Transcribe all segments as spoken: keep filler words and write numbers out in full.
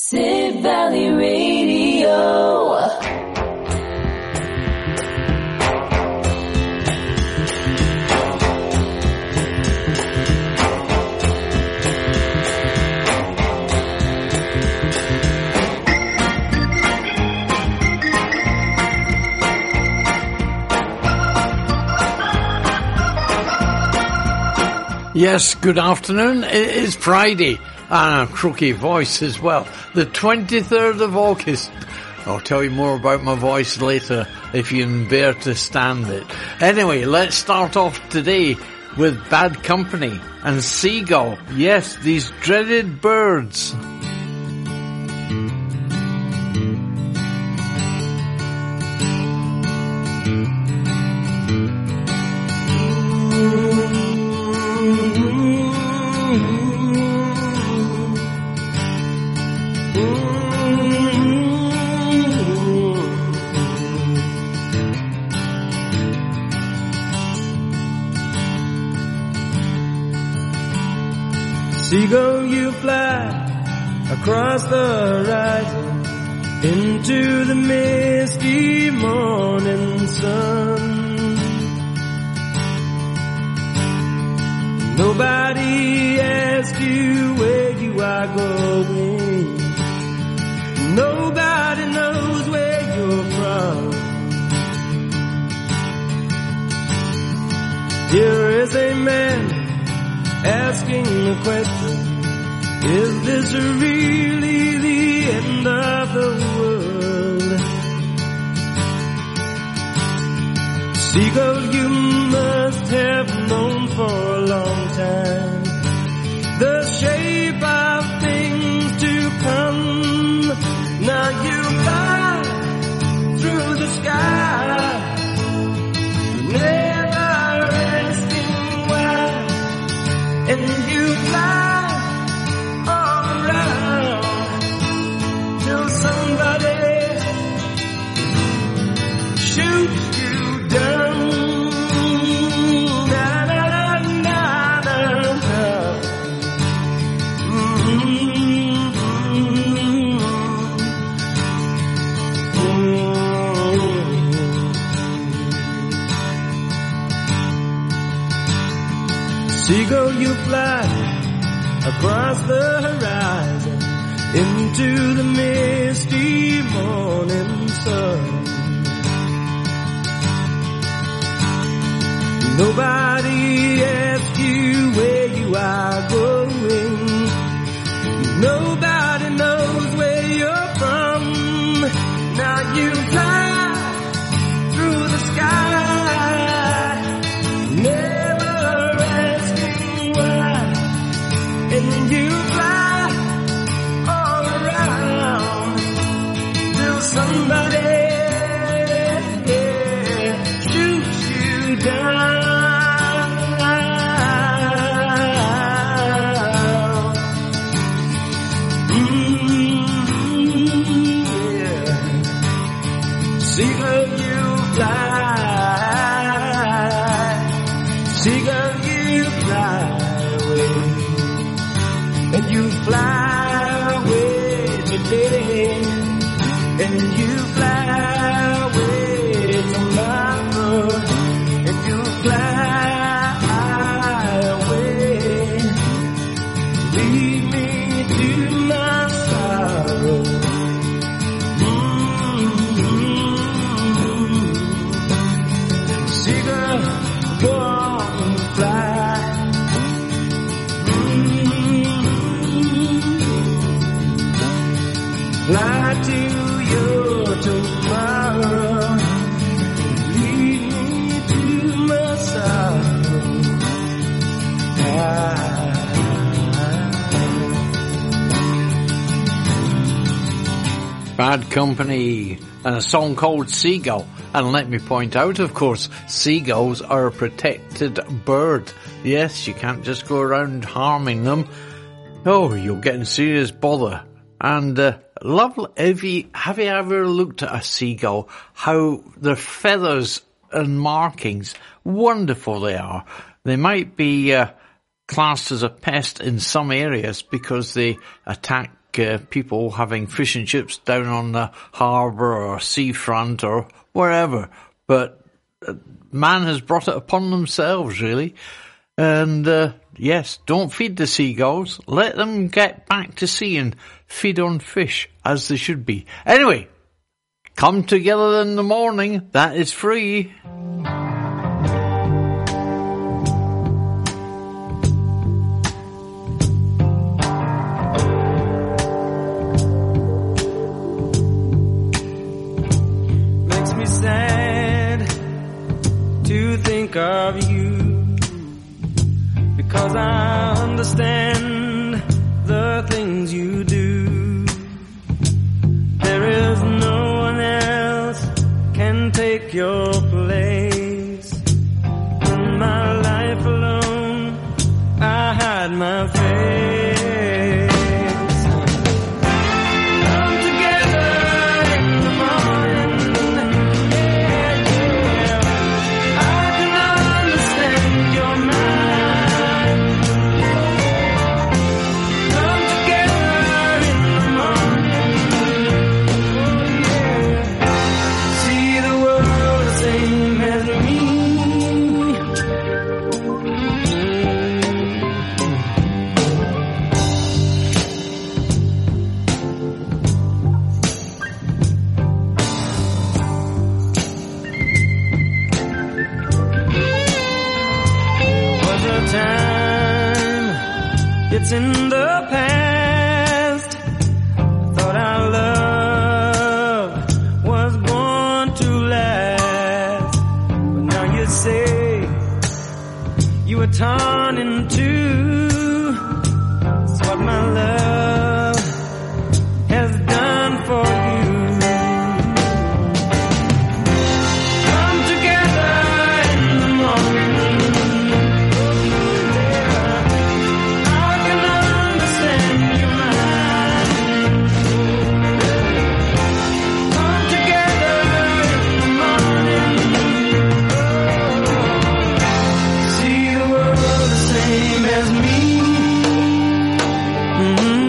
Sid Valley Radio. Yes, good afternoon. It is Friday, and a croaky voice as well. The twenty-third of August. I'll tell you more about my voice later if you can bear to stand it. Anyway, let's start off today with Bad Company and Seagull. Yes, these dreaded birds. Seagull, you fly across the horizon into the misty morning sun. Nobody asks you where you are going. Nobody knows where you're from. Here is a man asking the question, is this really the end of the world? Seagull, you must have known for a long time the shape of things to come. Now you fly through the sky, never asking why. And you fly all around till somebody shoots you down. Na na na na na na. Seagull, you fly across the horizon into the misty morning sun. Nobody asks you where you are going. Nobody knows where you're from. Now you fly through the sky, never asking why. And you fly all around till somebody yeah, shoots you down. Mm-hmm, yeah. Seagull, you fly. Seagull, you fly away. And you fly away today, and you fly away tomorrow, and you fly away, leave me to my sorrow. Mm-hmm. Seagull, go on and fly. Fly to your tomorrow, lead me to my sorrow. Bad Company and a song called Seagull. And let me point out, of course, seagulls are a protected bird. Yes, you can't just go around harming them. Oh, you'll get in serious bother. And uh, lovely. Have you, have you ever looked at a seagull? How their feathers and markings, wonderful they are. They might be uh, classed as a pest in some areas because they attack like uh, people having fish and chips down on the harbour or seafront or wherever. But uh, man has brought it upon themselves, really. And uh, yes, don't feed the seagulls. Let them get back to sea and feed on fish as they should be. Anyway, come together in the morning. That is free. Makes me sad to think of you, because I understand the things you do. There is no one else can take your place. In my life alone, I hide my face. Come together in the morning, yeah, yeah. I can understand your mind. Come together in the morning, oh yeah. See the world the same as me. Was a time, it's in the past. Thought our love was born to last, but now you say you were torn in two. It's what my love has done for you. Come together in the morning. I can understand your mind. Come together in the morning. See the world the same as me. Mm-hmm.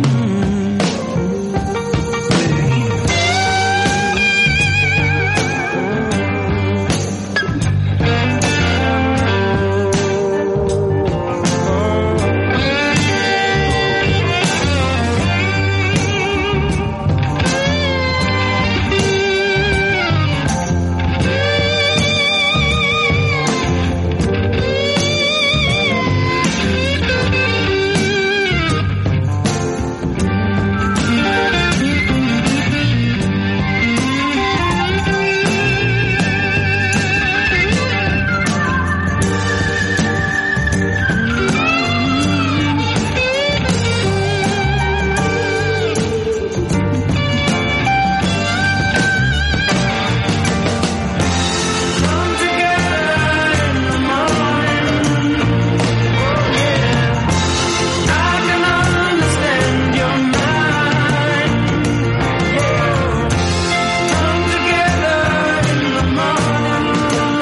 Come together in the morning. I can understand your mind. Come together in the morning.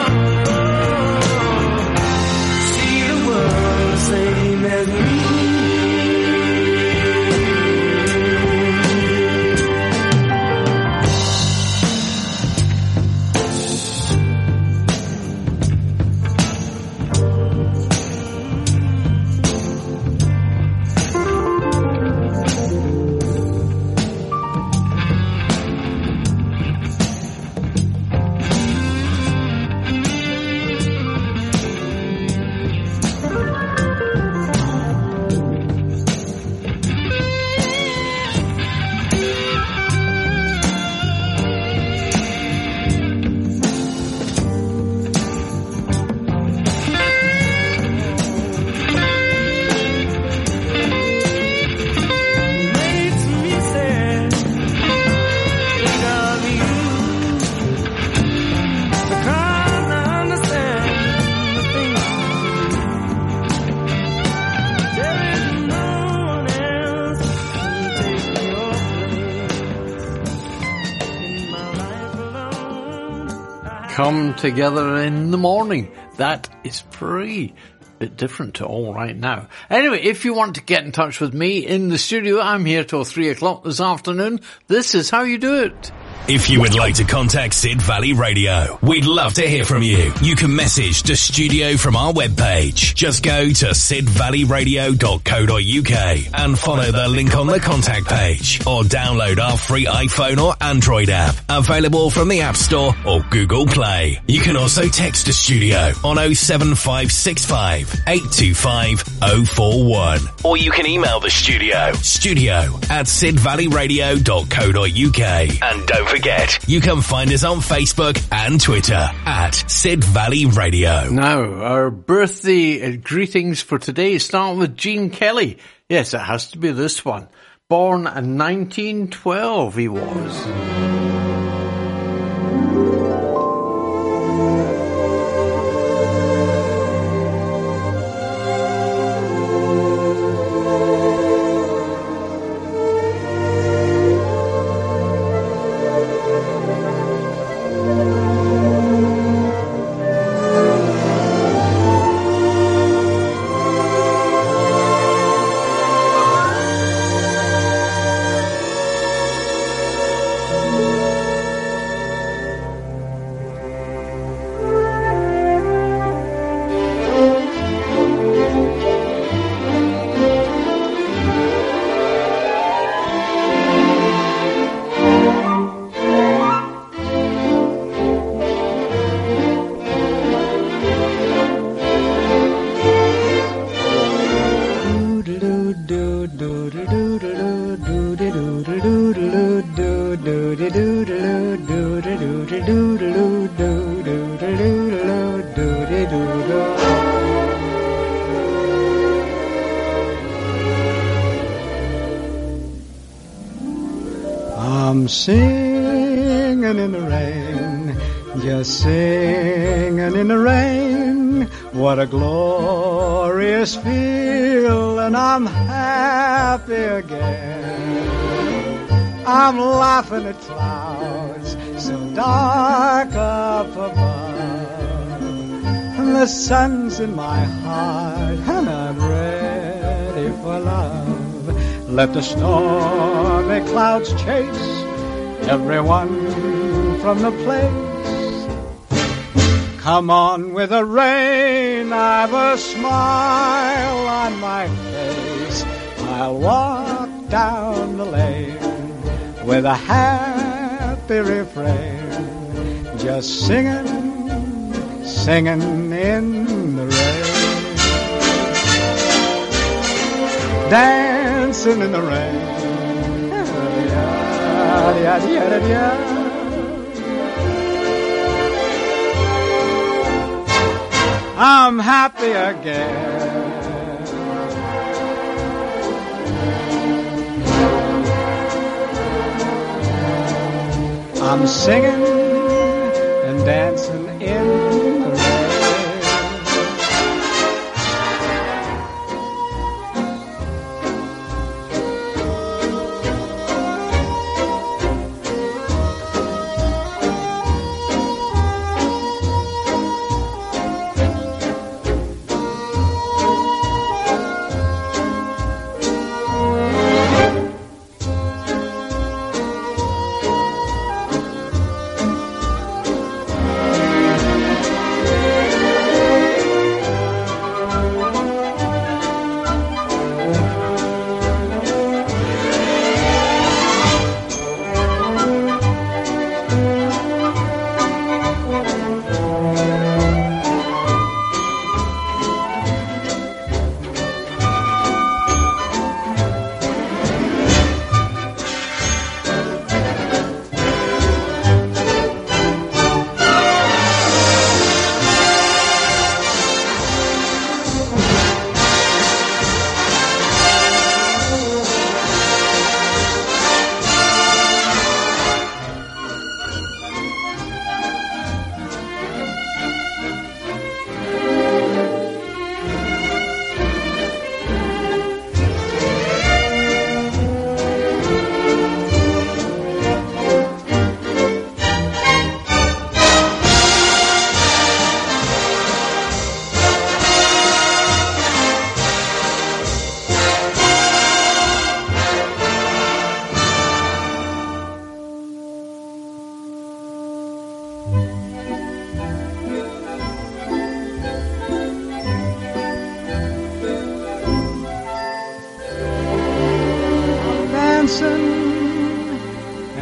See the world the same as me. Makes me sad think of you, because I understand the things you do. There is no one else can take your place. In my life alone, I Come together in the morning. That is free. bit different to all right now. Anyway, if you want to get in touch with me in the studio, I'm here till three o'clock this afternoon. This is how you do it. If you would like to contact Sid Valley Radio, we'd love to hear from you. You can message the studio from our webpage. Just go to sid valley radio dot co dot uk and follow the link on the contact page, or download our free iPhone or Android app, available from the App Store or Google Play. You can also text the studio on oh seven five six five, eight two five, oh four one, or you can email the studio, studio at sid valley radio dot co dot uk. And don't forget, you can find us on Facebook and Twitter at Sid Valley Radio. Now, our birthday greetings for today start with Gene Kelly. Yes, it has to be this one. Born in nineteen twelve, he was. I'm singing in the rain, just singing in the rain. What a glorious feeling, I'm happy again. I'm laughing at clouds so dark up above, and the sun's in my heart, and I'm ready for love. Let the stormy clouds chase everyone from the place. Come on with the rain, I've a smile on my face. I'll walk down the lane with a happy refrain, just singing, singing in the rain. Dancing in the rain. I'm happy again. I'm singing and dancing in the rain.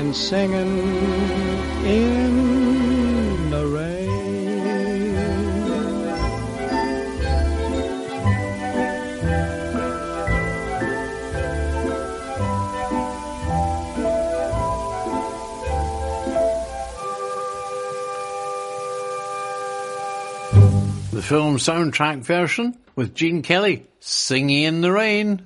and singing in the rain. The film soundtrack version with Gene Kelly, Singing in the Rain.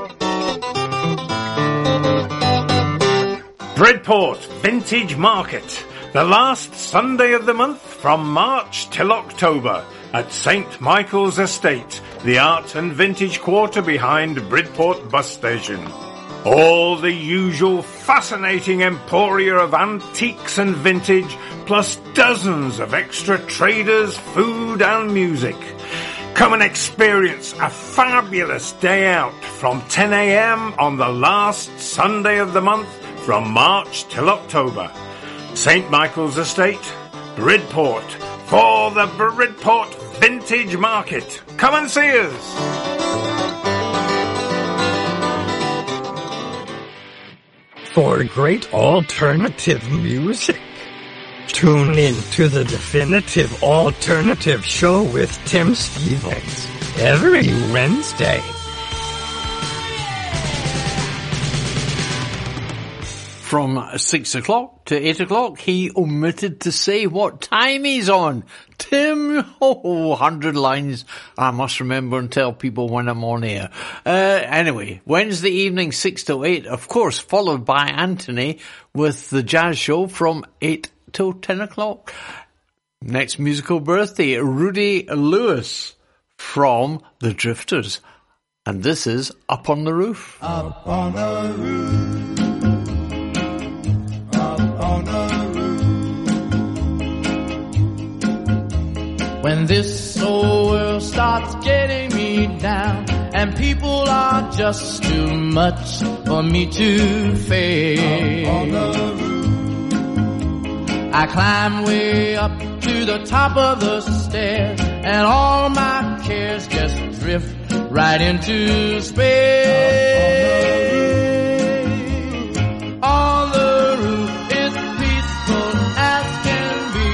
Bridport Vintage Market, the last Sunday of the month from March till October at Saint Michael's Estate, the art and vintage quarter behind Bridport bus station. All the usual fascinating emporia of antiques and vintage, plus dozens of extra traders, food and music. Come and experience a fabulous day out from ten a.m. on the last Sunday of the month from March till October. Saint Michael's Estate, Bridport, for the Bridport Vintage Market. Come and see us. For great alternative music, tune in to the Definitive Alternative Show with Tim Stevens every Wednesday. From six o'clock to eight o'clock, he omitted to say what time he's on. Tim, oh, hundred lines. I must remember and tell people when I'm on air. Uh, anyway, Wednesday evening, six to eight, of course, followed by Anthony with the jazz show from eight till ten o'clock. Next musical birthday, Rudy Lewis from The Drifters. And this is Up on the Roof. Up on the roof. On the roof. When this old world starts getting me down and people are just too much for me to face, on the roof. I climb way up to the top of the stairs and all my cares just drift right into space. On the roof it's peaceful as can be,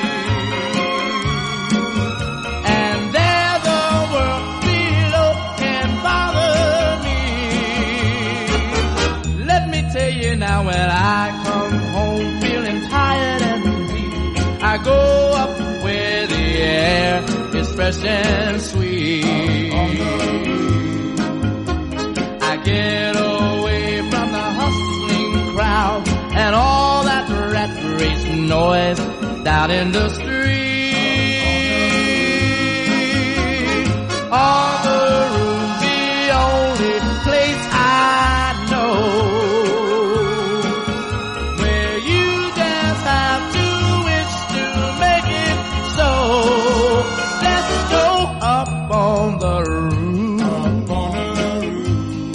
and there the world below can bother me. Let me tell you now, when I come home feeling tired and weak, I go up where the air is fresh and sweet. I get away from the hustling crowd and all that rat race noise down in the street. On the roof, the only place I know where you just have to wish to make it so. Let's go up on the roof. Up on the roof.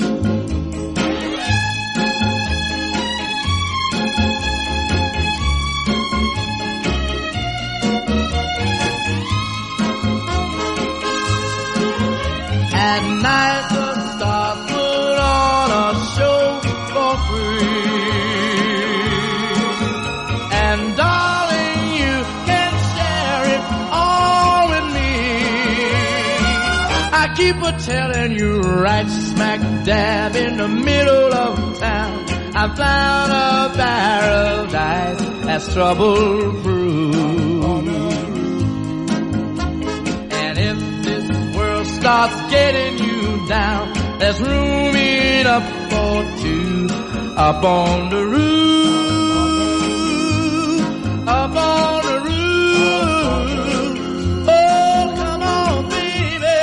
At night the stars put on a show for free, and darling, you can share it all with me. I keep a telling you, right smack dab in the middle of town, I found a paradise that's trouble-proof. And if this world starts getting you down, there's room enough for two up on the roof. Up on the roof. Oh, come on, baby.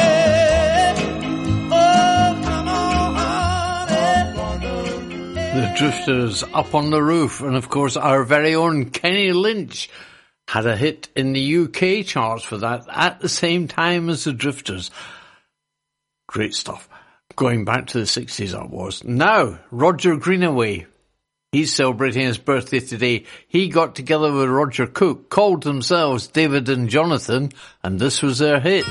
Oh, come on, honey. The Drifters, Up on the Roof. And of course, our very own Kenny Lynch had a hit in the U K charts for that at the same time as the Drifters. Great stuff. Going back to the sixties, that was. Now, Roger Greenaway. He's celebrating his birthday today. He got together with Roger Cook, called themselves David and Jonathan, and this was their hit.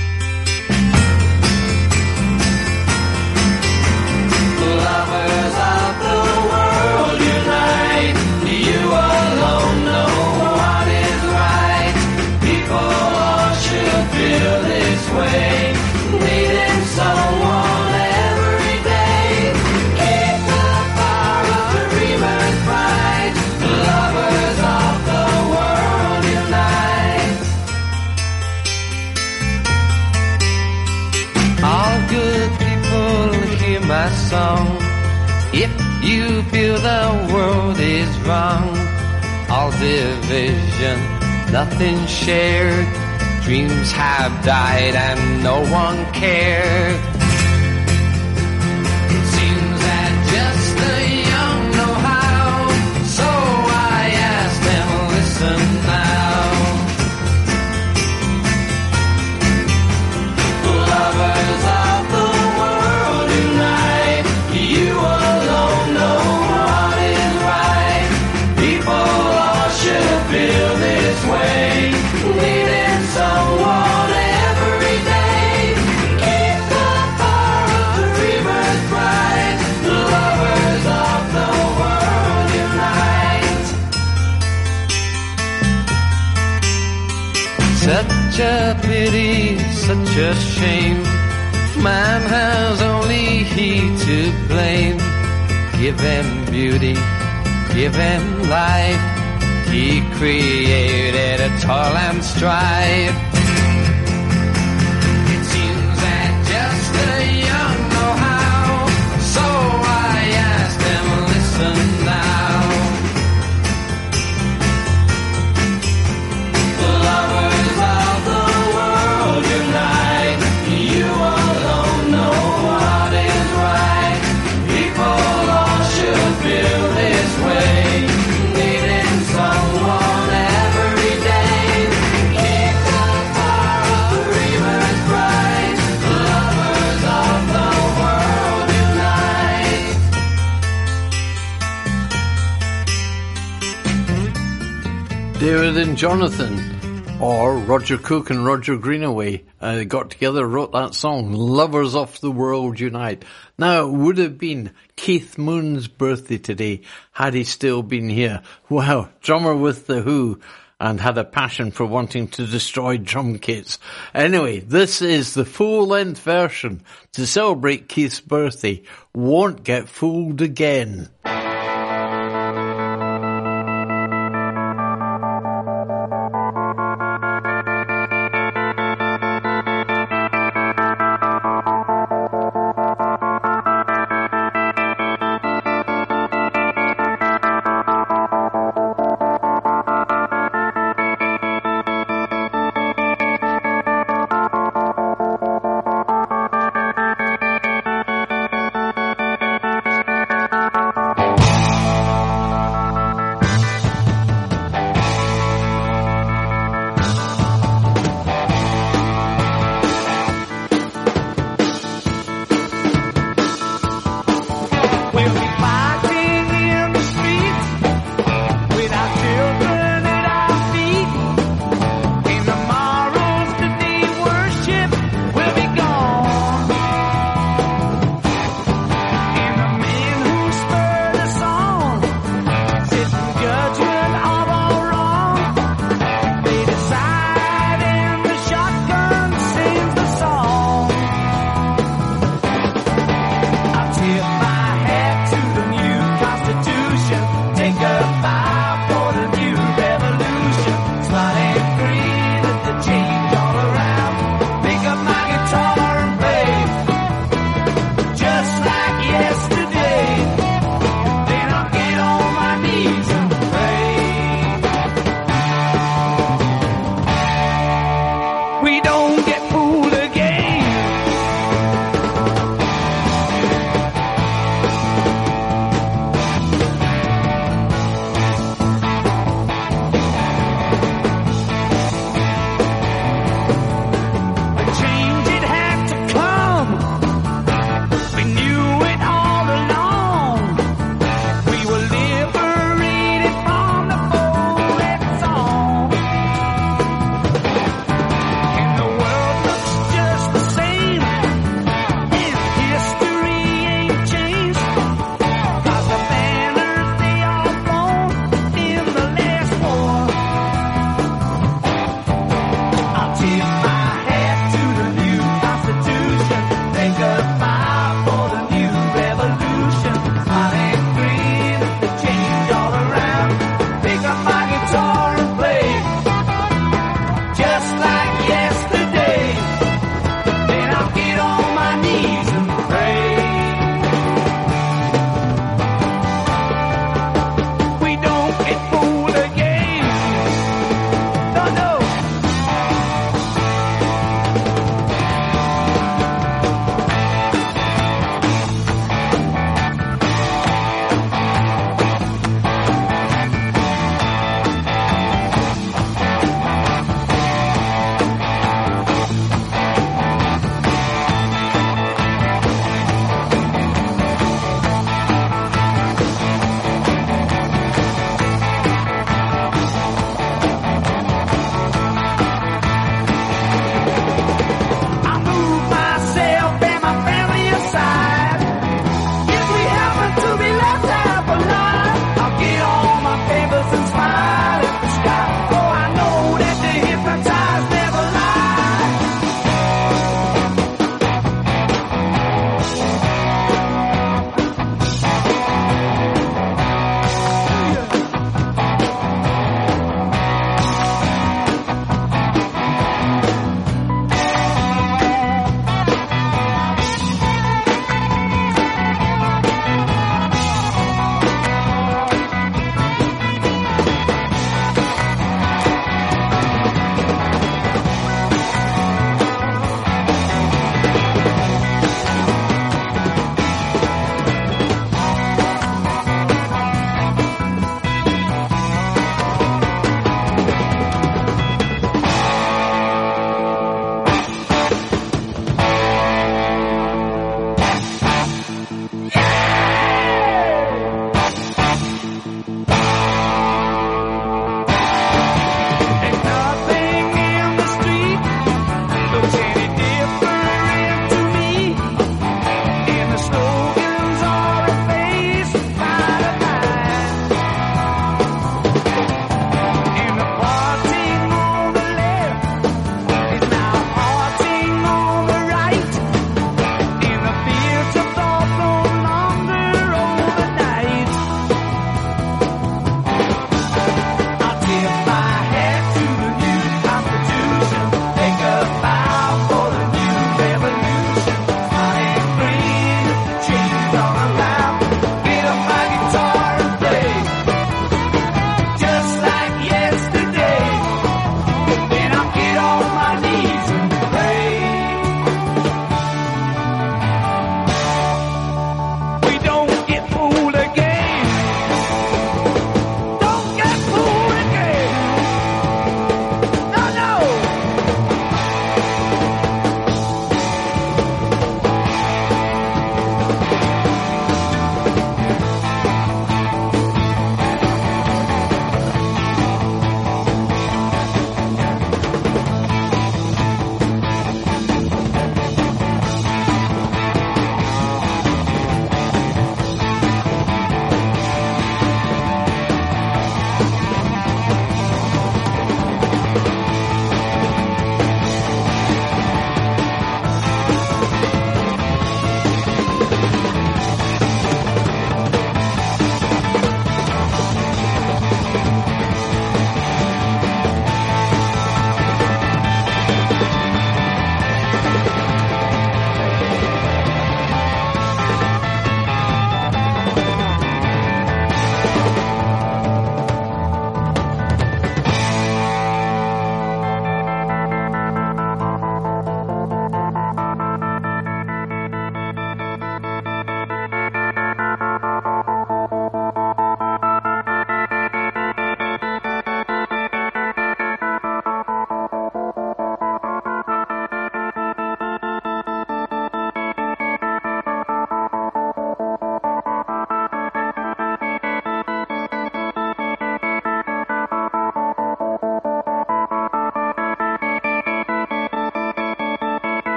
Lovers If you feel the world is wrong, all division, nothing shared, dreams have died and no one cared. It seems that just the young know how, so I ask them, listen now. Lovers of the world unite, you alone know what is right. People all should feel this way, needing someone every day. Keep the fire of the dreamers bright, lovers of the world unite. Such a pity, such a shame, man has only he to blame. Give him beauty, give him life, he created a toil and strife. It seems that just the young know how, so I ask them, listen now. Lovers of the world unite, you alone know what is right. People all should feel this way, needing someone every day. Keep the fire of the dreamers bright, lovers of the world unite. David and Jonathan, or Roger Cook and Roger Greenaway, uh, got together, wrote that song, Lovers of the World Unite. Now, it would have been Keith Moon's birthday today had he still been here. Wow, drummer with The Who, and had a passion for wanting to destroy drum kits. Anyway, this is the full-length version to celebrate Keith's birthday. Won't Get Fooled Again.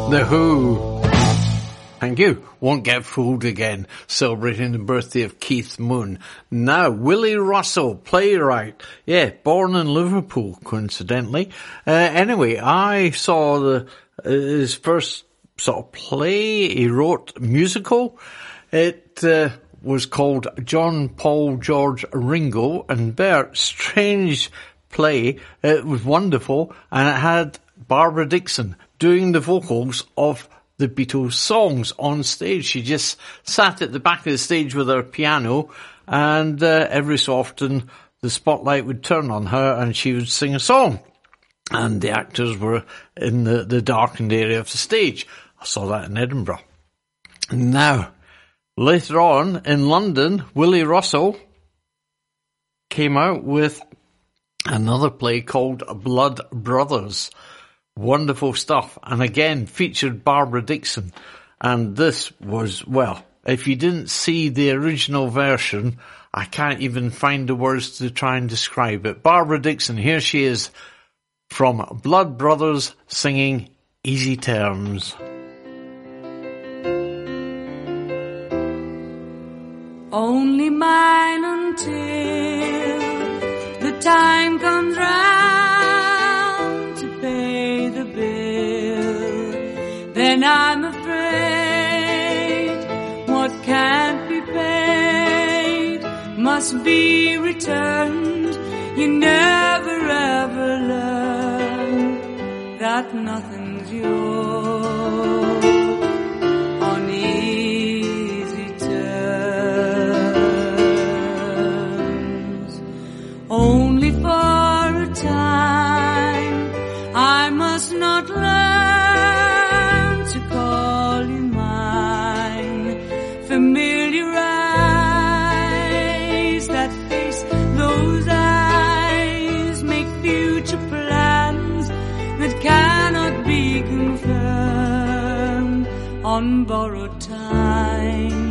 The Who. Thank you. Won't Get Fooled Again, celebrating the birthday of Keith Moon. Now, Willie Russell, playwright. Yeah, born in Liverpool, coincidentally. Uh, anyway, I saw the uh, his first sort of play he wrote, musical. It uh, was called John, Paul, George, Ringo and Bert. Strange play. It was wonderful, and it had Barbara Dickson doing the vocals of the Beatles songs on stage. She just sat at the back of the stage with her piano, and uh, every so often the spotlight would turn on her and she would sing a song. And the actors were in the, the darkened area of the stage. I saw that in Edinburgh. Now, later on in London, Willie Russell came out with another play called Blood Brothers. Wonderful stuff. And again, featured Barbara Dickson. And this was, well, if you didn't see the original version, I can't even find the words to try and describe it. Barbara Dickson, here she is from Blood Brothers singing Easy Terms. Only mine until the time comes round to pay the bill. Then I'm afraid what can't be paid must be returned. You never ever learn that nothing's yours on easy terms. Only for a time I must not learn to call you mine. Familiar eyes that face those eyes make future plans that cannot be confirmed on borrowed time,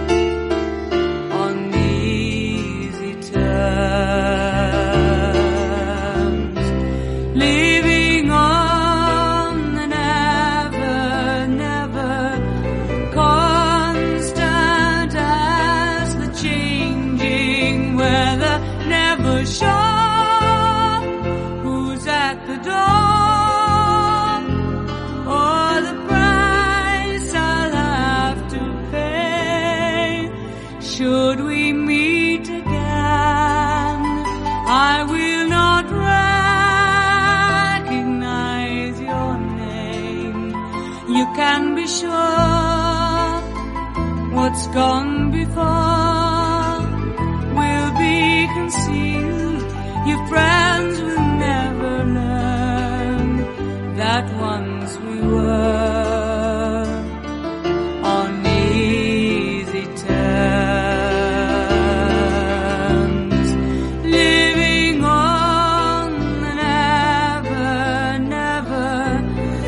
on easy terms, living on an ever, never constant as the changing weather, never sure who's at the door or the price I'll have to pay. Should we meet again, I will not recognize your name. You can be sure what's gone before will be concealed. Your friends will never learn that once we were on easy terms, living on an ever, never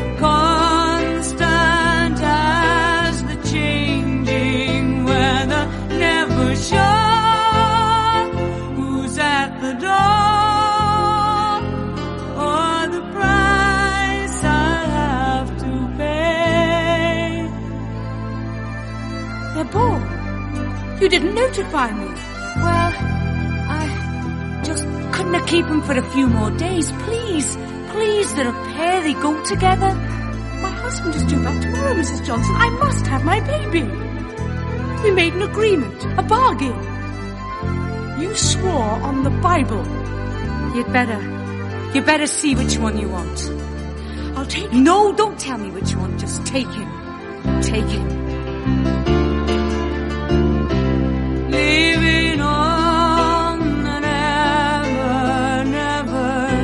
constant as the changing weather, never sure who's at the door or the price I'll have to pay. Yeah, Paul, you didn't notify me. Well, I just couldn't keep him for a few more days. Please, please, they're a pair, they go together. My husband is due back tomorrow, Missus Johnson. I must have my baby. We made an agreement, a bargain. You swore on the Bible. You'd better, you better see which one you want. I'll take it. No, don't tell me which one, just take him. Take him. Living on an ever, never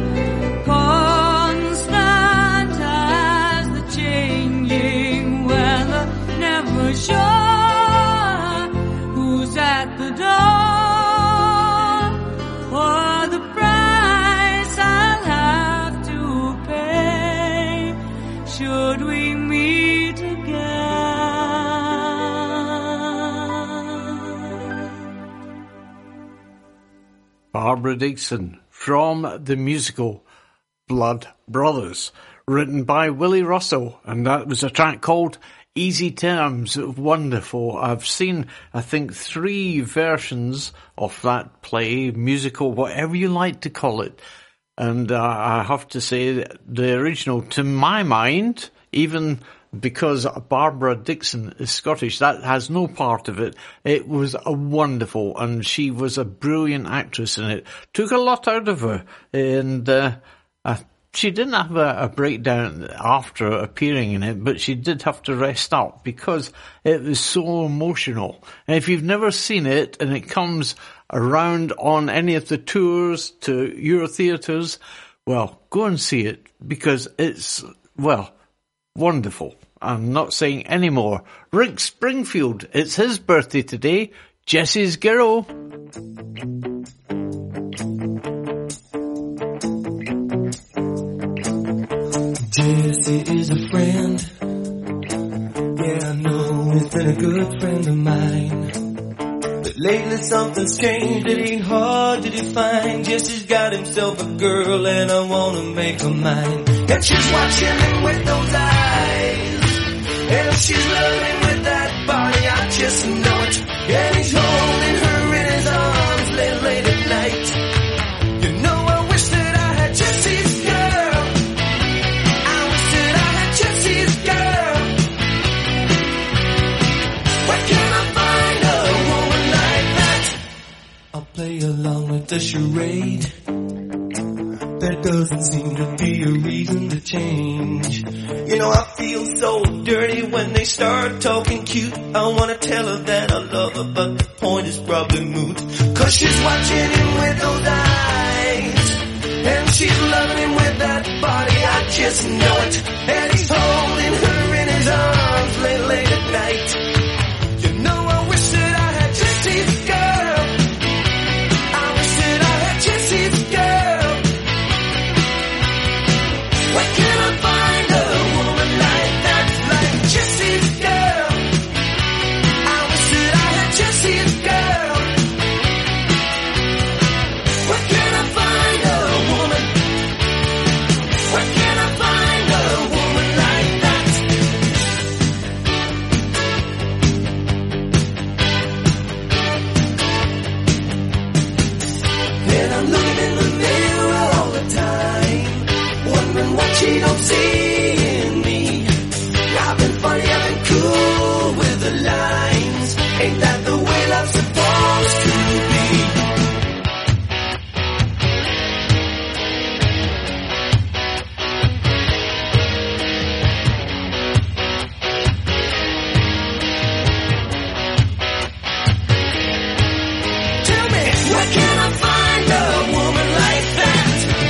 constant as the changing weather, never sure who's at the door or the price I'll have to pay. Should we meet again? Barbara Dickson from the musical Blood Brothers. written by Willie Russell, and that was a track called Easy Terms. Wonderful. I've seen, I think, three versions of that play, musical, whatever you like to call it. And uh, I have to say, the original, to my mind, even because Barbara Dixon is Scottish, that has no part of it. It was a wonderful, and she was a brilliant actress in it. Took a lot out of her, and uh, I She didn't have a, a breakdown after appearing in it, but she did have to rest up because it was so emotional. And if you've never seen it and it comes around on any of the tours to your theatres, well, go and see it because it's, well, wonderful. I'm not saying any more. Rick Springfield, it's his birthday today. Jesse's girl. Jesse is a friend. Yeah, I know he's been a good friend of mine. But lately something's changed, it ain't hard to define. Jesse's got himself a girl and I wanna make her mine. And she's watching him with those eyes, and she's loving with that body, I just know it. And he's holding her in his arms late, late at night. You know I wish that I had Jesse's girl. I wish that I had Jesse's girl. Where can I find a woman like that? I'll play along with the charade. There doesn't seem to be a reason to change. You know I feel so dirty when they start talking cute. I wanna tell her that I love her, but the point is probably moot. Cause she's watching him with those eyes, and she's loving him with that body, I just know it. And he's holding her in his arms late, late at night. You know I wish that I had Jesse's girl. I wish that I had Jesse's girl. Where can I find a woman like that, like Jesse's girl? I wish that I had Jesse's girl. Where can I find a woman? Where can I find a woman like that? And I'm looking in the mirror all the time, wondering what she don't see in me. I've been funny, I've been cool with the lines. Ain't that the way love's supposed to be? Tell me, where can I find a woman like that?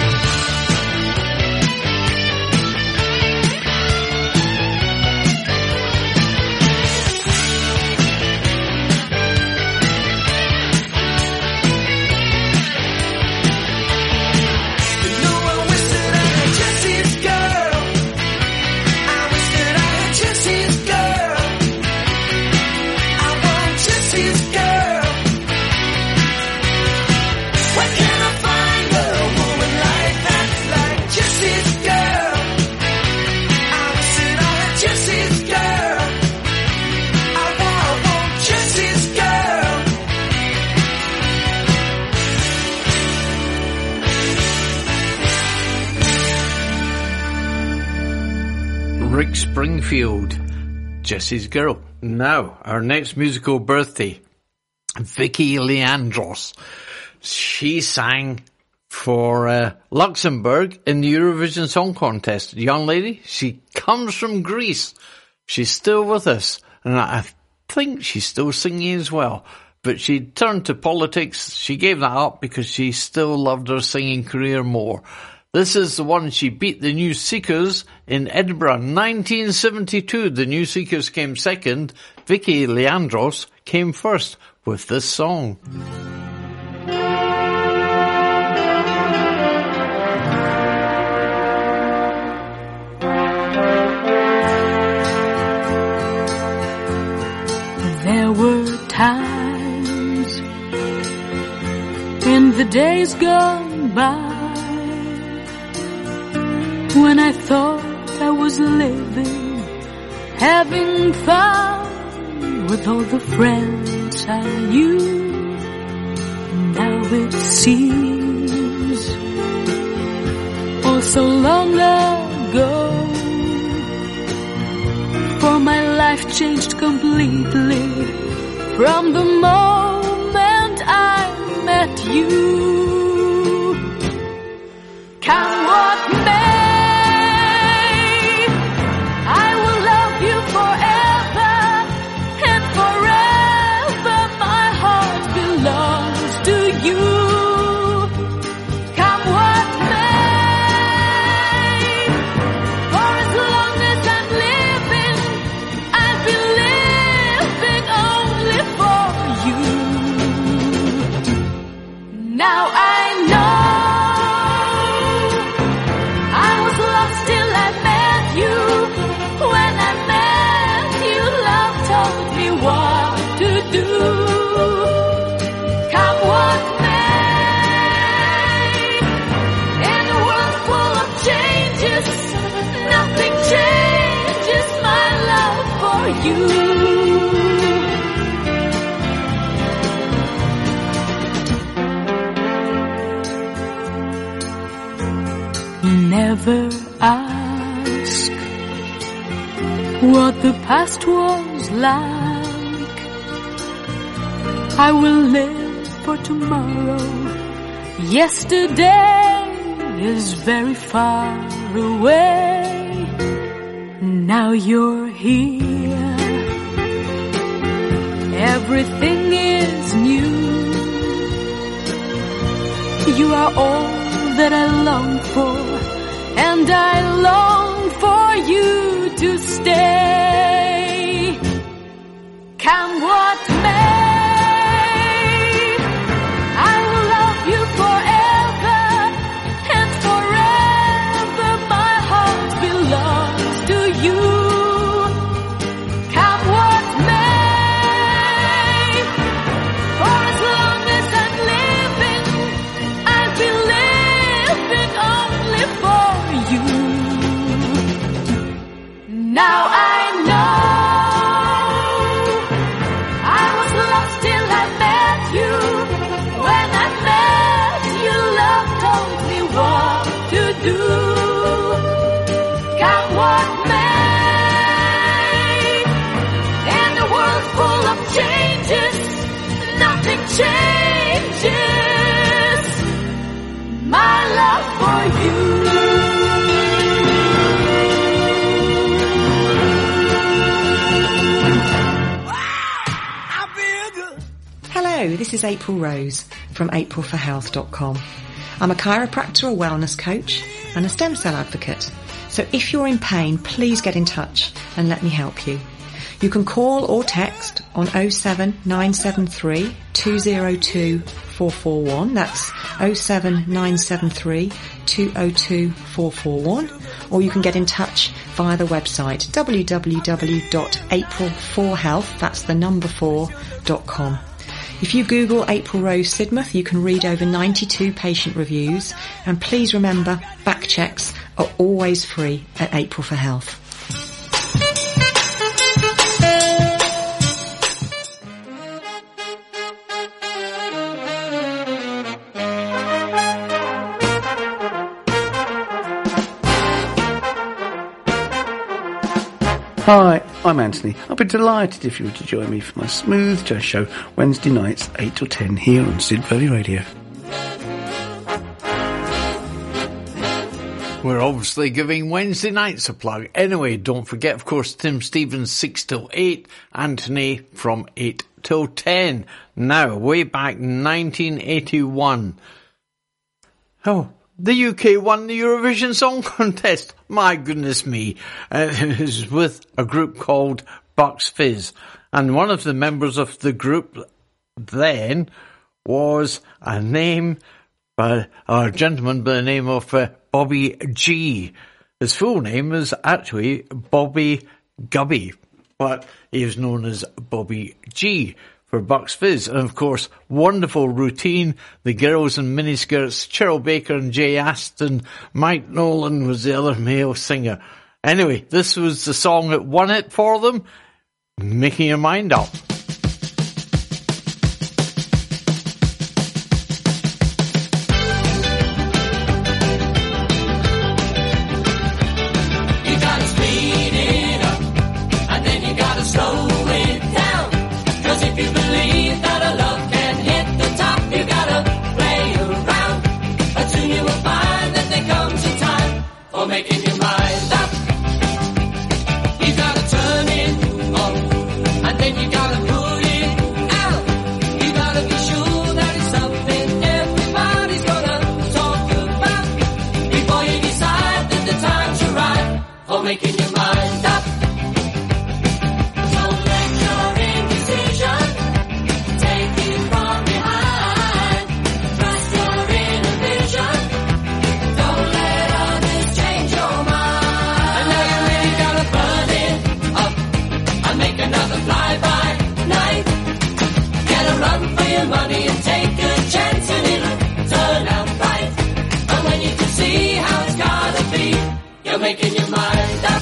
Rick Springfield, Jesse's girl. Now, our next musical birthday, Vicky Leandros. She sang for uh, Luxembourg in the Eurovision Song Contest. Young lady, she comes from Greece. She's still with us, and I think she's still singing as well. But she turned to politics. She gave that up because she still loved her singing career more. This is the one she beat the New Seekers in Edinburgh, nineteen seventy-two. The New Seekers came second. Vicky Leandros came first with this song. There were times in the days gone by when I thought was living, having fun with all the friends I knew. Now it seems oh so long ago, for my life changed completely from the moment I met you. Come what may, I will love you forever, and forever my heart belongs to you. Come what may, for as long as I'm living, I'll be living only for you. Now I know never ask what the past was like. I will live for tomorrow. Yesterday is very far away. Now you're here. Everything is new. You are all that I long for, and I long for you to stay. Come what may, I will love you forever, and forever my heart belongs to you. Come what may, for as long as I'm living, I'll be living only for you. Now I know I was lost till I met you. When I met you, love told me what to do. Come what may, in a world full of changes, nothing changes my love for you. Hello, this is April Rose from april for health dot com. I'm a chiropractor, a wellness coach and a stem cell advocate. So if you're in pain, please get in touch and let me help you. You can call or text on oh seven nine seven three two oh two four four one. That's oh seven nine seven three two oh two four four one. Or you can get in touch via the website w w w dot april for health, that's the number four, dot com. If you Google April Rose Sidmouth, you can read over ninety-two patient reviews. And please remember, back checks are always free at April for Health. Hi, I'm Anthony. I'll be delighted if you were to join me for my Smooth Jazz Show Wednesday nights eight till ten here on Sid Valley Radio. We're obviously giving Wednesday nights a plug. Anyway, don't forget, of course, Tim Stevens six till eight, Anthony from eight till ten. Now, way back nineteen eighty-one. Oh, the U K won the Eurovision Song Contest. My goodness me. Uh, it was with a group called Bucks Fizz. And one of the members of the group then was a name, uh, a gentleman by the name of uh, Bobby G. His full name is actually Bobby Gubby, but he was known as Bobby G for Bucks Fizz. And of course, wonderful routine. The girls in miniskirts, Cheryl Baker and Jay Aston. Mike Nolan was the other male singer. Anyway, this was the song that won it for them, Making Your Mind Up. Making your mind up. You gotta turn it on, and then you gotta pull it out. You gotta be sure that it's something everybody's gonna talk about before you decide that the time's right for making your mind up. Don't let your indecision take you from behind. Trust your inner vision. Don't let others change your mind. And now you really gotta burn it up and make another fly-by night. Get a run for your money and take a chance and it'll turn out right. And when you can see how it's gotta be, you're making your mind up.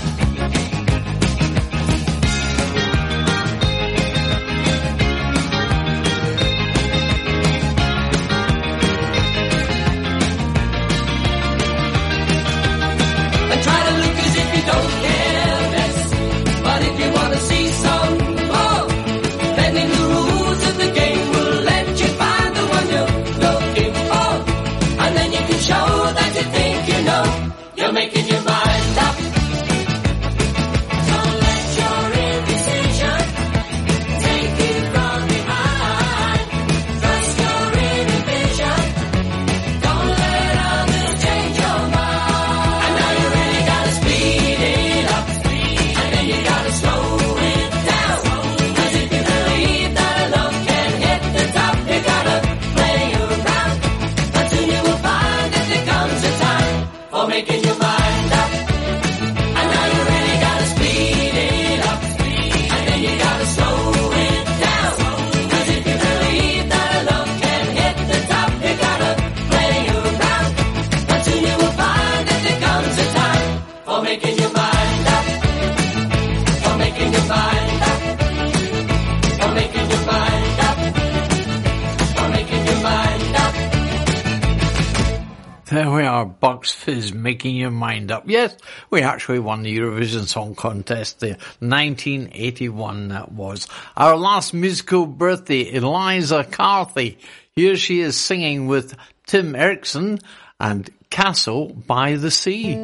And try to look as if you don't care less. But if you want to see some more, bending the rules of the game will let you find the one you're looking for. And then you can show that you think you know you're making your mind up. Don't let your indecision take you from behind. Trust your inner vision. Don't let others change your mind. And now you really gotta speed it up, and then you gotta slow it down. 'Cause if you believe that a love can hit the top, you gotta play around. But soon you will find that there comes a time for making your mind up. And now you really gotta speed it up, and then you gotta slow it down. 'Cause if you believe that a love can hit the top, you gotta play around. But soon you will find that there comes a time for making your mind up, for making your mind up, for making your mind up, for making your mind up. There we are, Bucks Fizz, Making Your Mind Up. Yes, we actually won the Eurovision Song Contest there. nineteen eighty-one that was. Our last musical birthday, Eliza Carthy. Here she is singing with Tim Erikson and Castle by the Sea.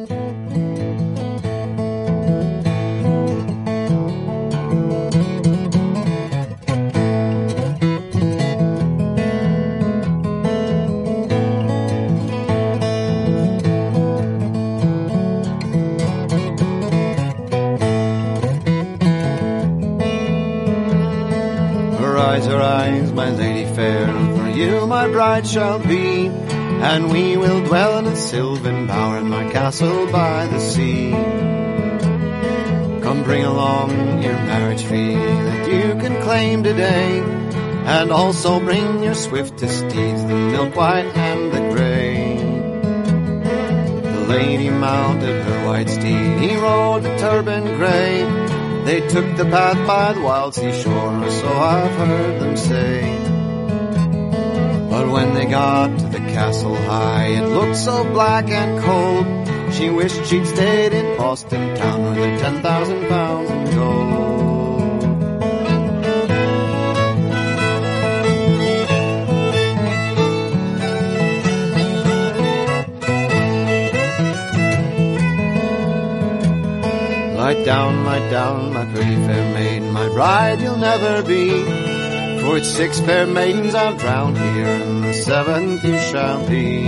Arise, arise, my lady fair, for you my bride shall be, and we will dwell in a sylvan bower in my castle by the sea. Come bring along your marriage fee that you can claim today, and also bring your swiftest steeds, the milk white and the grey. The lady mounted her white steed, he rode the turban grey. They took the path by the wild seashore, so I've heard them say. But when they got to the castle high, it looked so black and cold. She wished she'd stayed in Boston town with her ten thousand pounds in gold. Lie down, lie down, my pretty fair maiden, my bride you'll never be. For it's six fair maidens I've drowned here, and the seventh you shall be.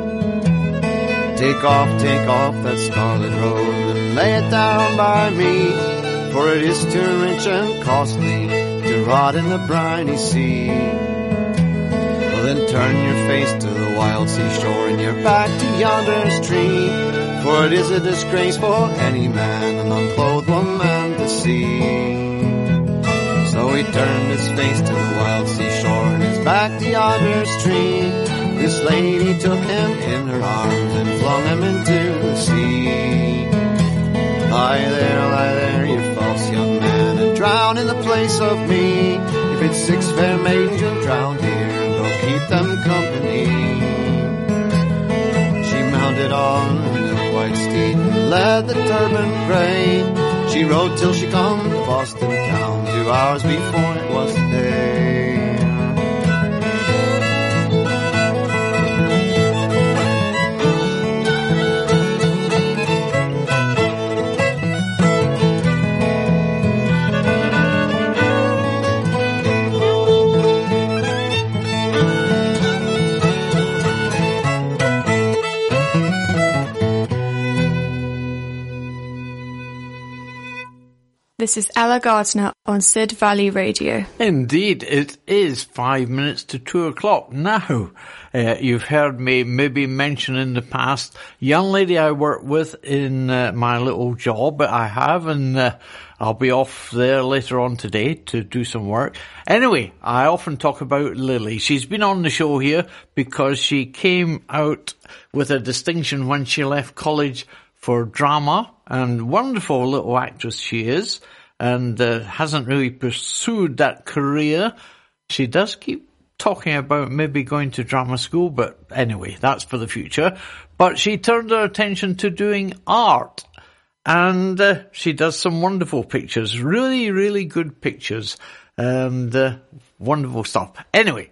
Take off, take off that scarlet robe, and lay it down by me. For it is too rich and costly to rot in the briny sea. Well then turn your face to the wild seashore, and your back to yonder's tree. For it is a disgrace for any man, an unclothed woman to see. So he turned his face to the wild seashore, and his back to yonder's tree. This lady took him in her arms and flung him into the sea. Lie there, lie there, you false young man, and drown in the place of me. If it's six fair maidens you'll drown, dear, go keep them company. She mounted on a milk white steed, led the turban grey. She rode till she come to Boston town, two hours before it was day. This is Ella Gardner on Sid Valley Radio. Indeed, it is five minutes to two o'clock now. Uh, you've heard me maybe mention in the past, young lady I work with in uh, my little job I have, and uh, I'll be off there later on today to do some work. Anyway, I often talk about Lily. She's been on the show here because she came out with a distinction when she left college for drama, and wonderful little actress she is, and uh, hasn't really pursued that career. She does keep talking about maybe going to drama school, but anyway, that's for the future. But she turned her attention to doing art, and uh, she does some wonderful pictures, really, really good pictures, and uh, wonderful stuff. Anyway,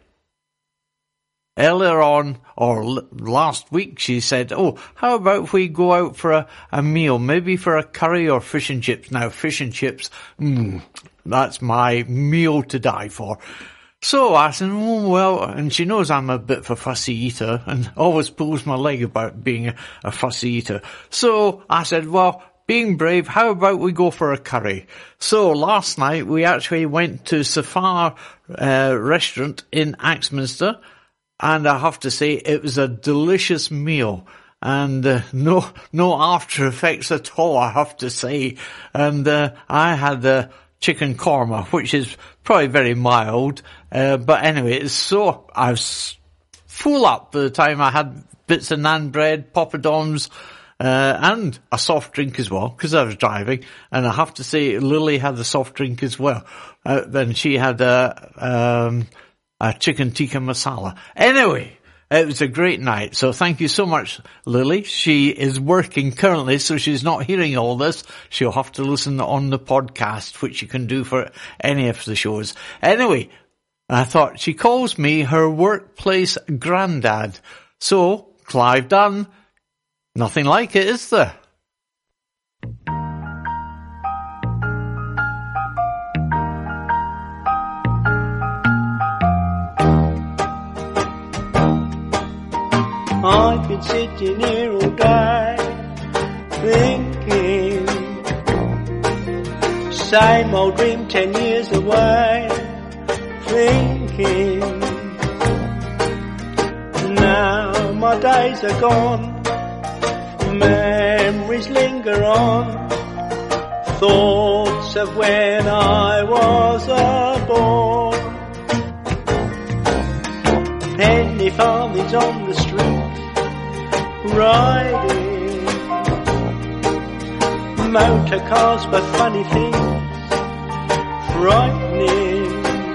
earlier on, or l- last week, she said, oh, how about if we go out for a, a meal, maybe for a curry or fish and chips? Now, fish and chips, mmm, that's my meal to die for. So I said, oh, well, and she knows I'm a bit of a fussy eater and always pulls my leg about being a, a fussy eater. So I said, well, being brave, how about we go for a curry? So last night we actually went to Safar uh, restaurant in Axminster, and I have to say it was a delicious meal, and uh, no no after effects at all, I have to say. And uh, I had the chicken korma, which is probably very mild, uh, but anyway, it's so I was full up by the time I had bits of naan bread, poppadoms, uh, and a soft drink as well, because I was driving. And I have to say, Lily had the soft drink as well. Uh, then she had a um, a chicken tikka masala. Anyway, it was a great night. So thank you so much, Lily. She is working currently, so she's not hearing all this. She'll have to listen on the podcast, which you can do for any of the shows. Anyway, I thought she calls me her workplace granddad. So, Clive Dunn, nothing like it, is there? I've been sitting here all day, thinking, same old dream ten years away, thinking, now my days are gone, memories linger on, thoughts of when I was a boy, penny farthings on the street, riding, motor cars were funny things, frightening,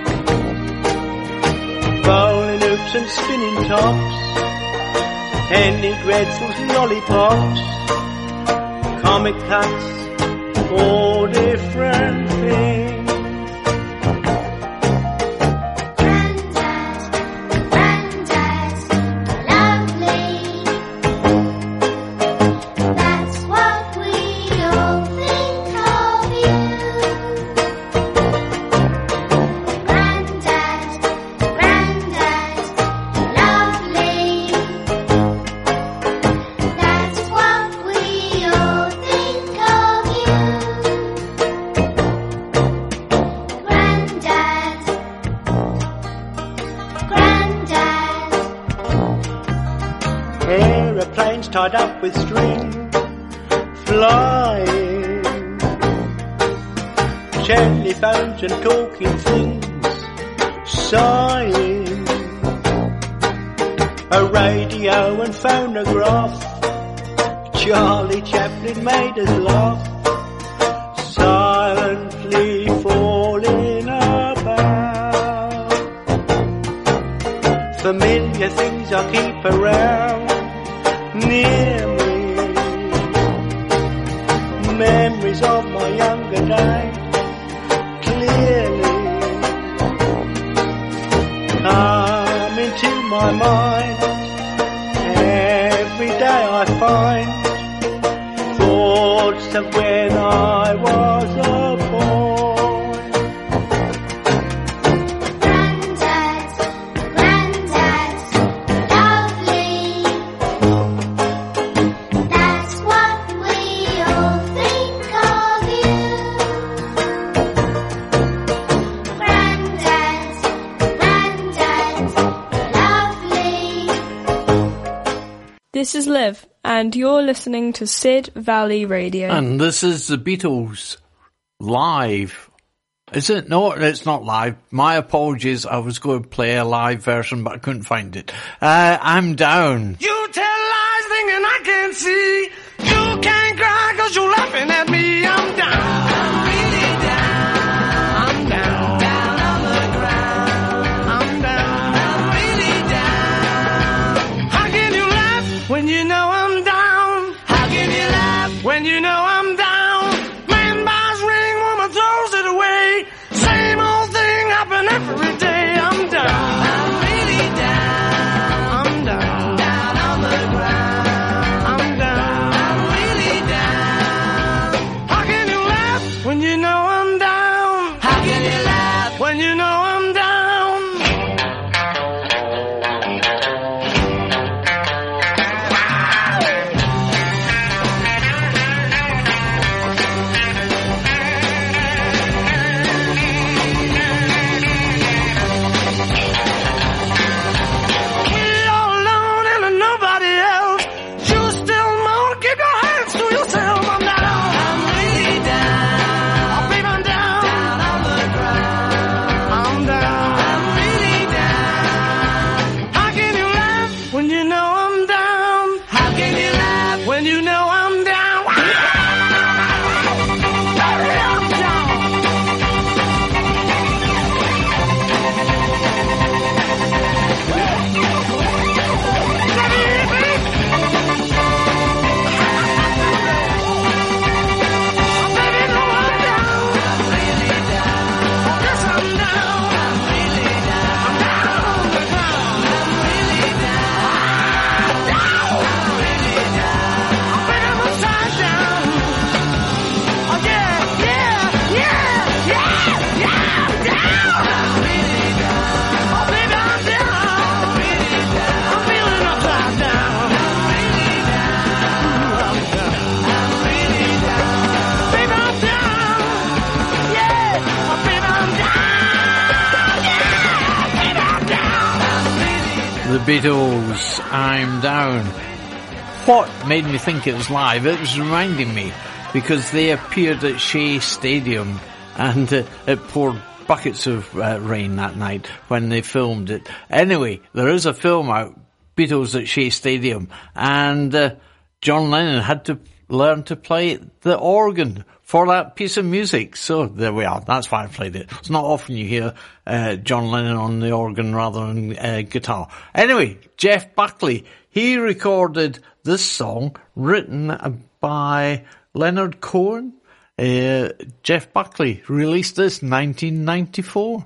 bowling hoops and spinning tops, penny dreadfuls and lollipops, comic cuts, all different things. Tied up with string, flying, telephones and talking things, sighing, a radio and phonograph, Charlie Chaplin made us laugh, falling about. Familiar things I keep around near me, memories of my younger days clearly come into my mind. Every day I find thoughts of when I was a boy. Granddad, Granddad, lovely. That's what we all think of you. Granddad, Granddad, lovely. This is Liv, and you're listening to Sid Valley Radio. And this is the Beatles live. Is it? No, it's not live. My apologies. I was going to play a live version, but I couldn't find it. Uh, I'm down. You tell lies thinking I can't see. You can't cry cause you're laughing at me. I'm down. I'm really down. I'm down. Down on the ground. I'm down. I'm really down. How can you laugh when you know I'm down? How can you laugh when you know I'm down? Man buys ring, woman throws it away. Same old thing happen every day. I'm down. I'm really down. I'm down. Down on the ground. I'm down. I'm really down. How can you laugh when you know I'm down? How can you laugh when you know I'm down? We all alone and nobody else. You still moan, keep your hands to yourself. I'm down. I'm really down. Oh, babe, I'm down. Down on the ground. I'm down. I'm really down. How can you laugh when you know I'm down? How can you laugh when you know I'm down? I'm down. The Beatles, I'm down. What made me think it was live? It was reminding me because they appeared at Shea Stadium and uh, it poured buckets of uh, rain that night when they filmed it. Anyway, there is a film out, Beatles at Shea Stadium, and uh, John Lennon had to learn to play the organ for that piece of music. So there we are. That's why I played it. It's not often you hear uh, John Lennon on the organ rather than uh, guitar. Anyway, Jeff Buckley, he recorded this song written by Leonard Cohen. Uh, Jeff Buckley released this in nineteen ninety-four.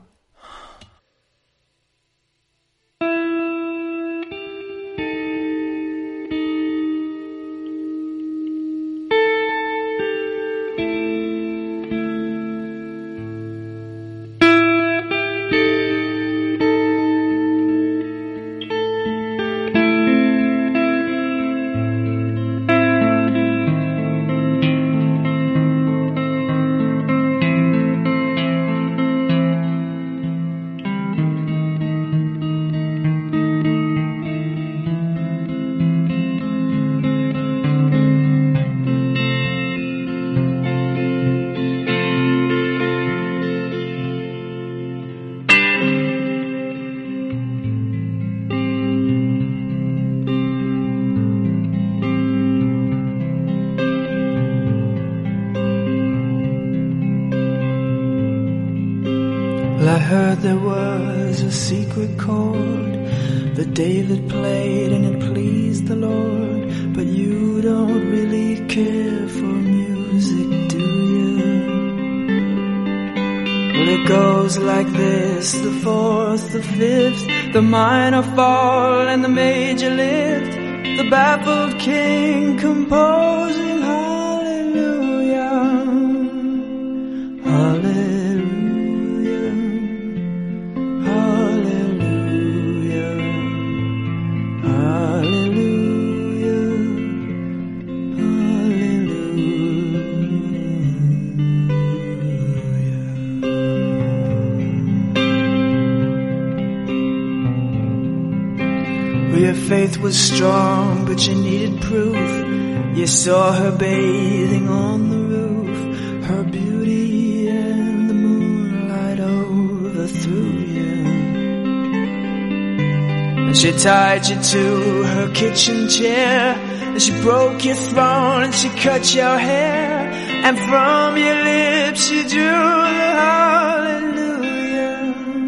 heard there was a secret chord that David played and it pleased the Lord. But you don't really care for music, do you? Well, it goes like this: the fourth, the fifth, the minor fall and the major lift, the baffled king composing hallelujah, hallelujah, hallelujah, hallelujah, hallelujah. Well, your faith was strong, but you needed proof. You saw her bathing on the roof, her beauty and the moonlight overthrew you. And she tied you to her kitchen chair, and she broke your throne and she cut your hair, and from your lips she drew the hallelujah,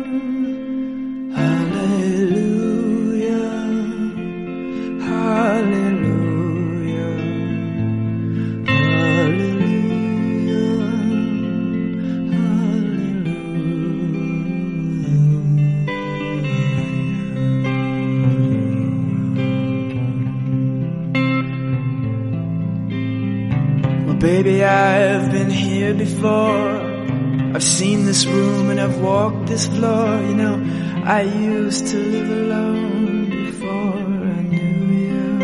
hallelujah, hallelujah, baby, I've been here before. I've seen this room and I've walked this floor. You know, I used to live alone before I knew you.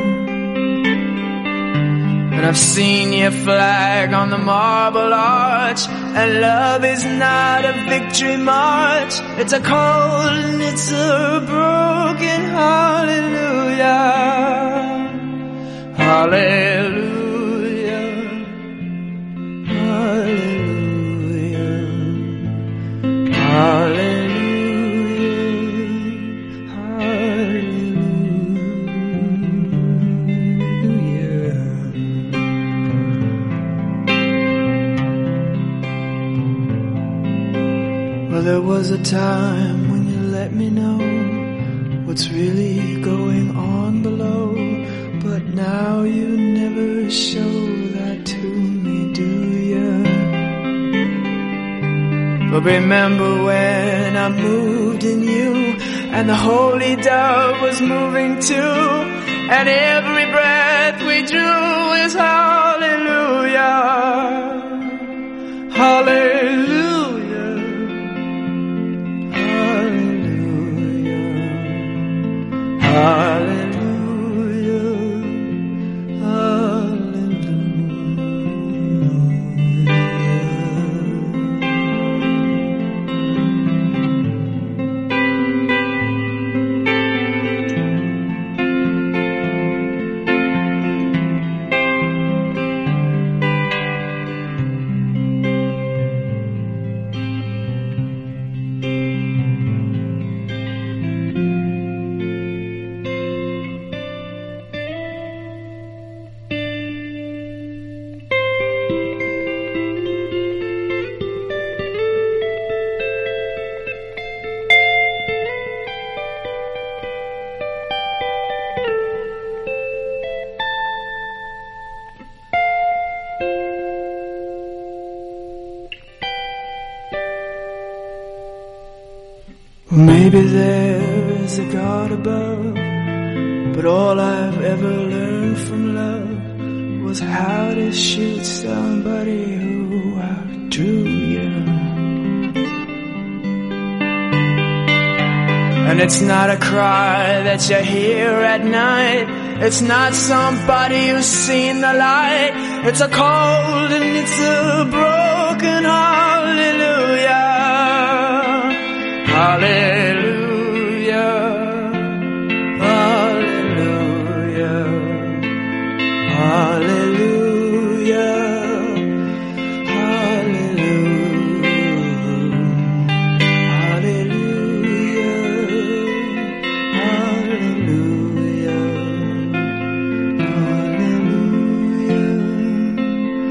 And I've seen your flag on the marble arch, and love is not a victory march. It's a cold and it's a broken hallelujah, hallelujah. Hallelujah, hallelujah, hallelujah. Well, there was a time when you let me know what's really going on below, but now you never show that to me, do you? But remember when I moved in you, and the holy dove was moving too, and every breath we drew is hallelujah, hallelujah, hallelujah, hallelujah. Maybe there's a God above, but all I've ever learned from love was how to shoot somebody who outdrew you. And it's not a cry that you hear at night, it's not somebody who's seen the light, it's a cold and it's a broken hallelujah, hallelujah, hallelujah, hallelujah,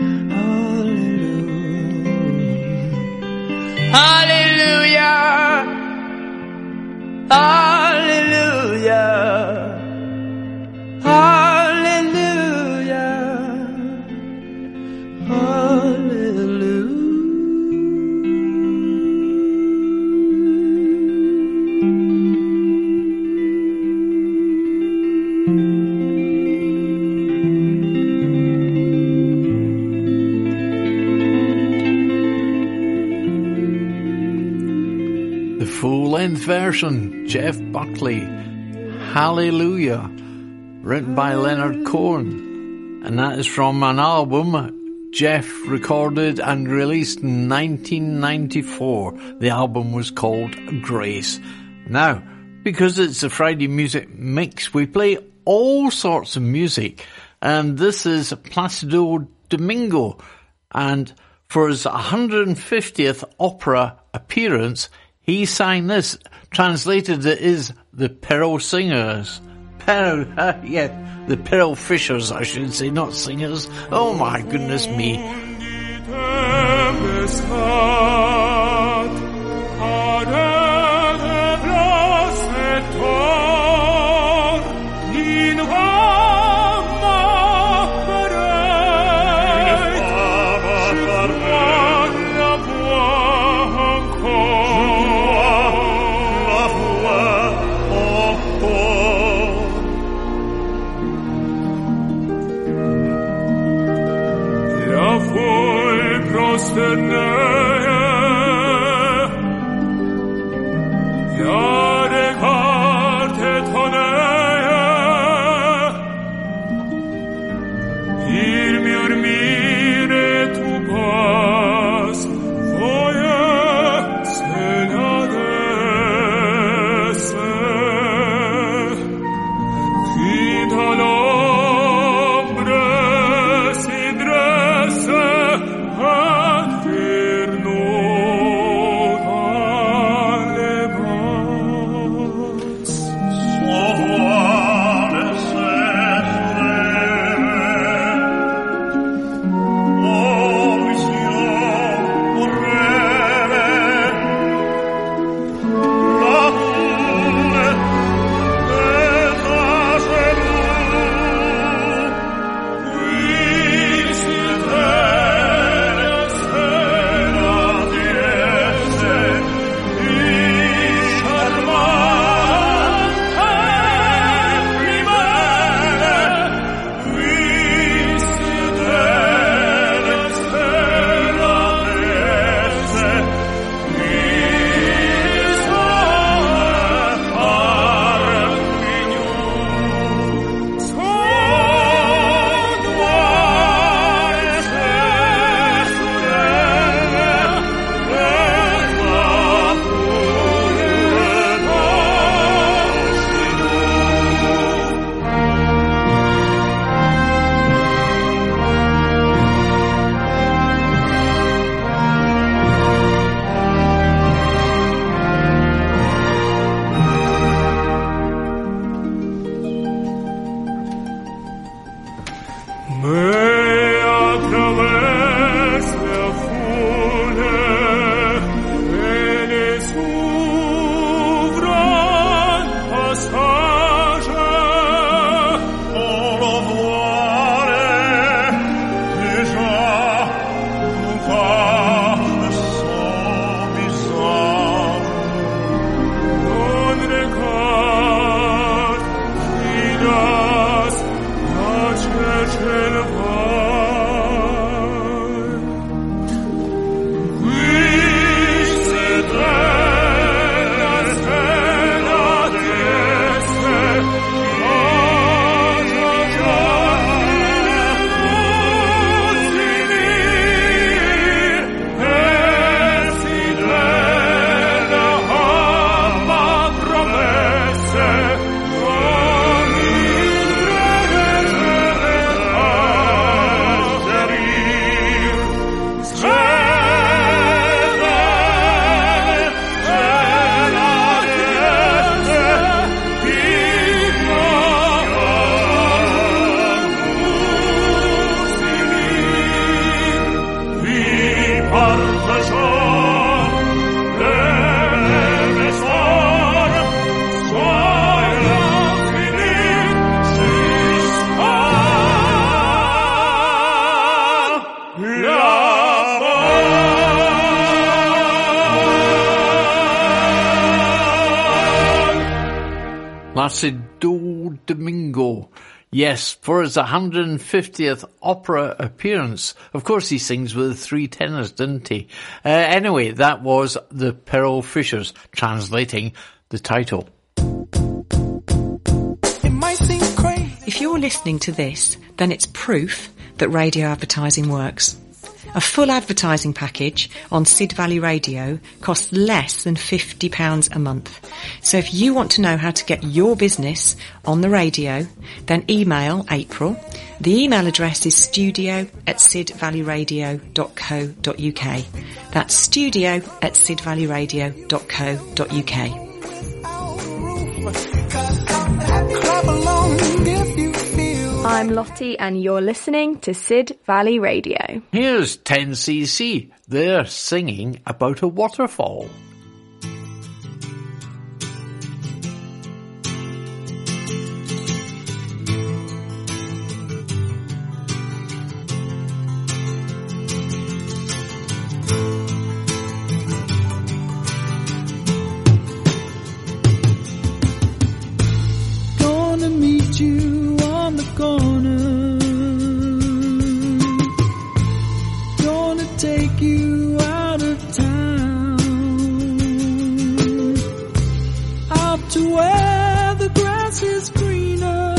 hallelujah, Hallelujah. Hallelujah. Hallelujah. The full-length version, Jeff Buckley, Hallelujah, written by Leonard Cohen, and that is from an album Jeff recorded and released in nineteen ninety-four. The album was called Grace. Now, because it's a Friday music mix, we play all sorts of music, and this is Placido Domingo, and for his one hundred fiftieth opera appearance, he sang this. Translated, it is The Pearl Singers. Pearl, uh, yeah, the Pearl Fishers, I should say, not singers. Oh my goodness me. Prostenere Placido Domingo. Yes, for his one hundred fiftieth opera appearance. Of course he sings with three tenors, didn't he? Uh, anyway, that was the Pearl Fishers, translating the title. If you're listening to this, then it's proof that radio advertising works. A full advertising package on Sid Valley Radio costs less than fifty pounds a month. So if you want to know how to get your business on the radio, then email April. The email address is studio at sidvalleyradio.co.uk. That's studio at sidvalleyradio.co.uk. Clap along if you feel. I'm Lottie and you're listening to Sid Valley Radio. Here's ten C C. They're singing about a waterfall. Gonna meet you on the corner. Gonna take you out of town, out to where the grass is greener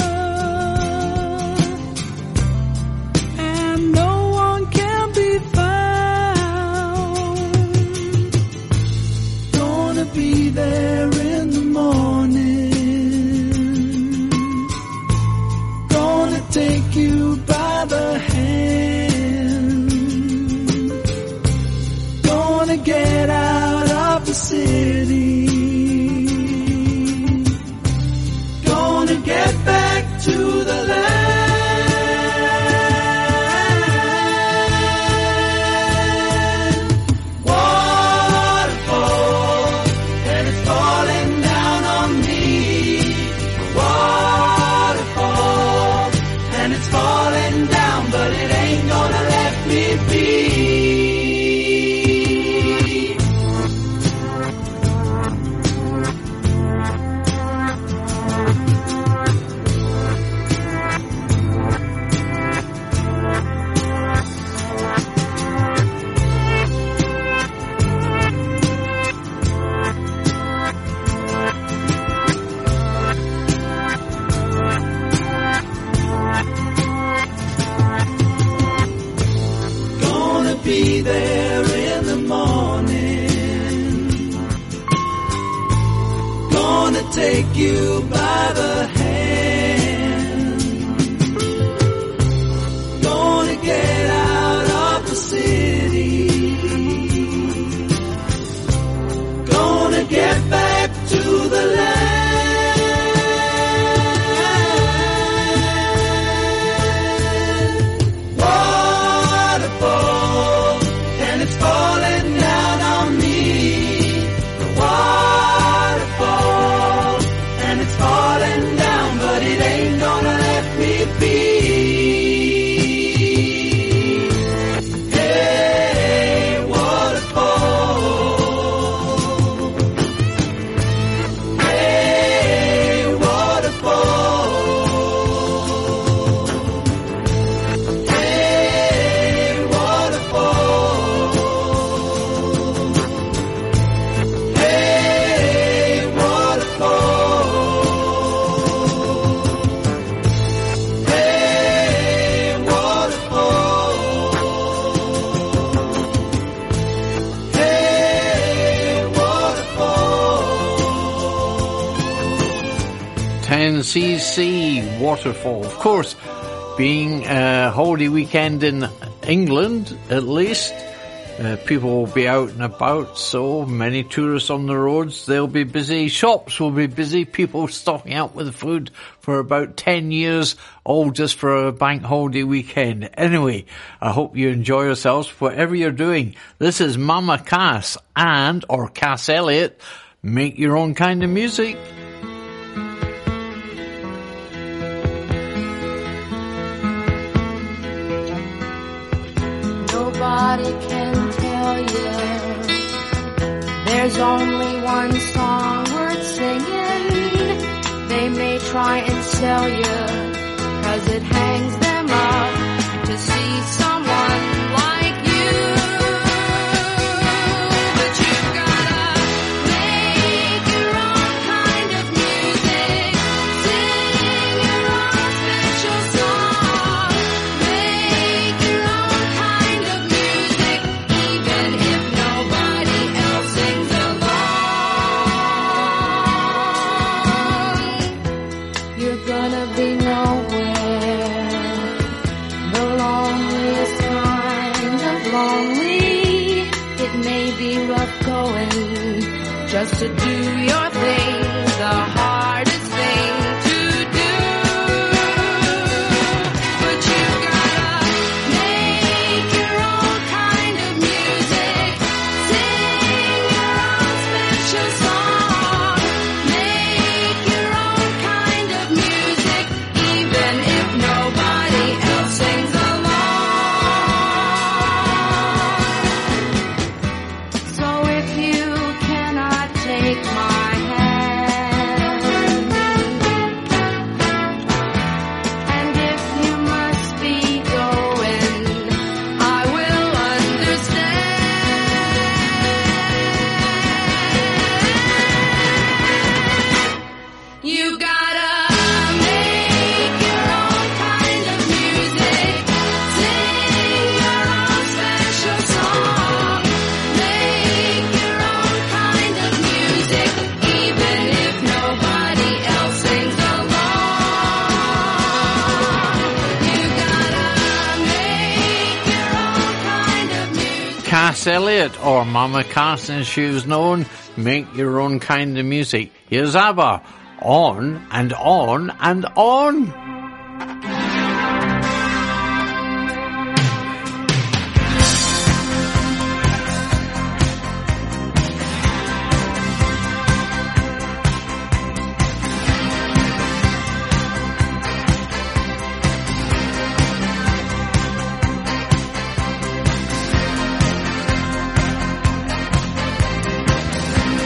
and no one can be found. Gonna be there in the morning. Gonna take you by the hand. Gonna get out of the city. Gonna get back to the land. Waterfall, and it's falling down on me. Waterfall, and it's falling down, but it ain't gonna let me be. Gonna be there in the morning. Gonna take you by the hand. Gonna get out of the city. Gonna get back to the land. Waterfall, and it's falling down on me. Waterfall, and it's falling down, but it ain't gonna let me be. Hey, waterfall. Hey, waterfall. Hey, waterfall. Hey, waterfall. Hey, waterfall. Hey, waterfall. ten C C Waterfall. Of course, being a holiday weekend in England, at least, uh, people will be out and about, so many tourists on the roads. They'll be busy. Shops will be busy. People stocking out with food for about ten years, all just for a bank holiday weekend. Anyway, I hope you enjoy yourselves, whatever you're doing. This is Mama Cass and, or Cass Elliot. Make your own kind of music. Nobody can tell you there's only one song worth singing. They tell you, 'cause it hangs them up to see someone like you. But you've gotta make your own kind of music, sing your own special song, make your own kind of music, even if nobody else sings along. You're gonna be nowhere, the loneliest kind of lonely. It may be rough going just to do your thing, the hardest thing to do. But you gotta make your own kind of music, sing your own special song, make your own kind of music, even if nobody else sings along. So if you cannot take my hand, and if you must be going, I will understand. You gotta make your own kind of music, sing your own special song, make your own kind of music, even if nobody else sings along. You gotta make your own kind of music. Cass Elliot, or Mama Cass as she was known, make your own kind of music. Here's ABBA, on and on and on.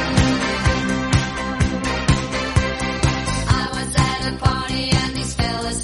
I was at a party and these fellas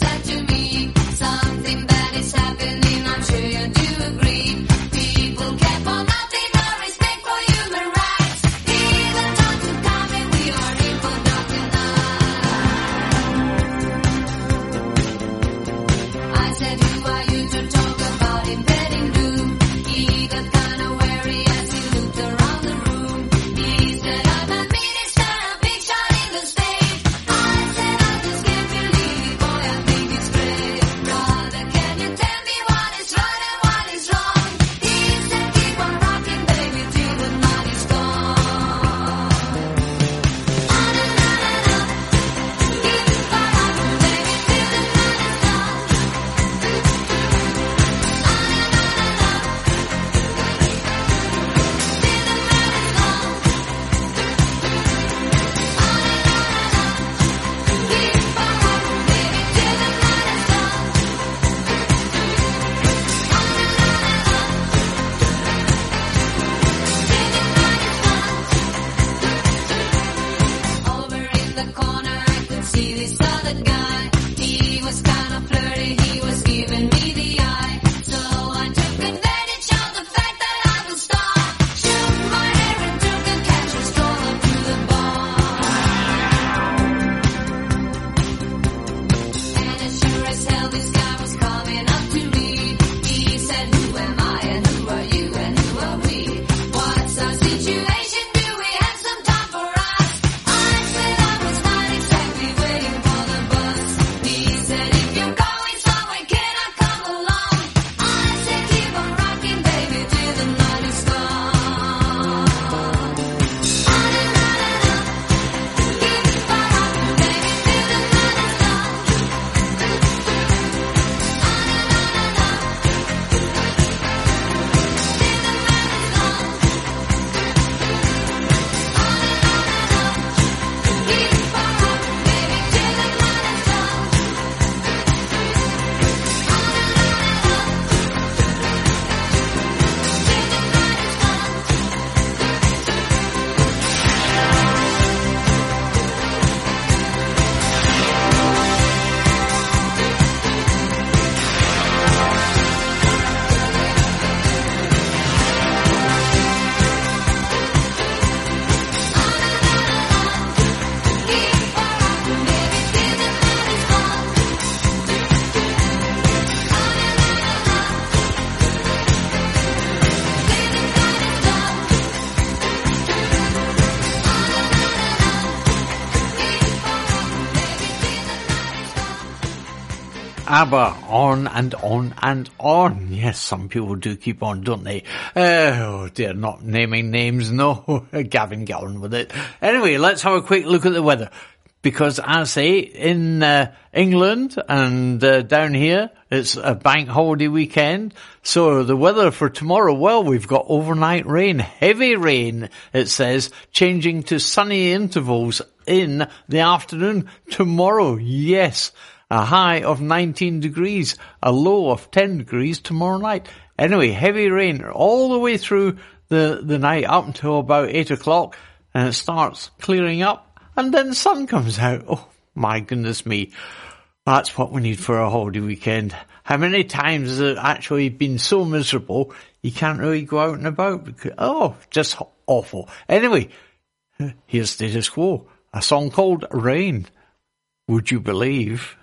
ABBA, on and on and on. Yes, some people do keep on, don't they? Oh dear, not naming names, no. Gavin, get on with it. Anyway, let's have a quick look at the weather. Because as I say, in uh, England and uh, down here, it's a bank holiday weekend. So the weather for tomorrow, well, we've got overnight rain, heavy rain, it says, changing to sunny intervals in the afternoon tomorrow. Yes, a high of nineteen degrees, a low of ten degrees tomorrow night. Anyway, heavy rain all the way through the, the night up until about eight o'clock, and it starts clearing up. And then the sun comes out. Oh, my goodness me. That's what we need for a holiday weekend. How many times has it actually been so miserable you can't really go out and about? Because, oh, just awful. Anyway, here's Status Quo. A song called Rain. Would you believe?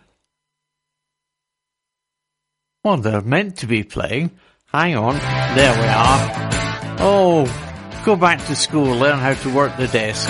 Well, they're meant to be playing. Hang on. There we are. Oh, go back to school. Learn how to work the desk.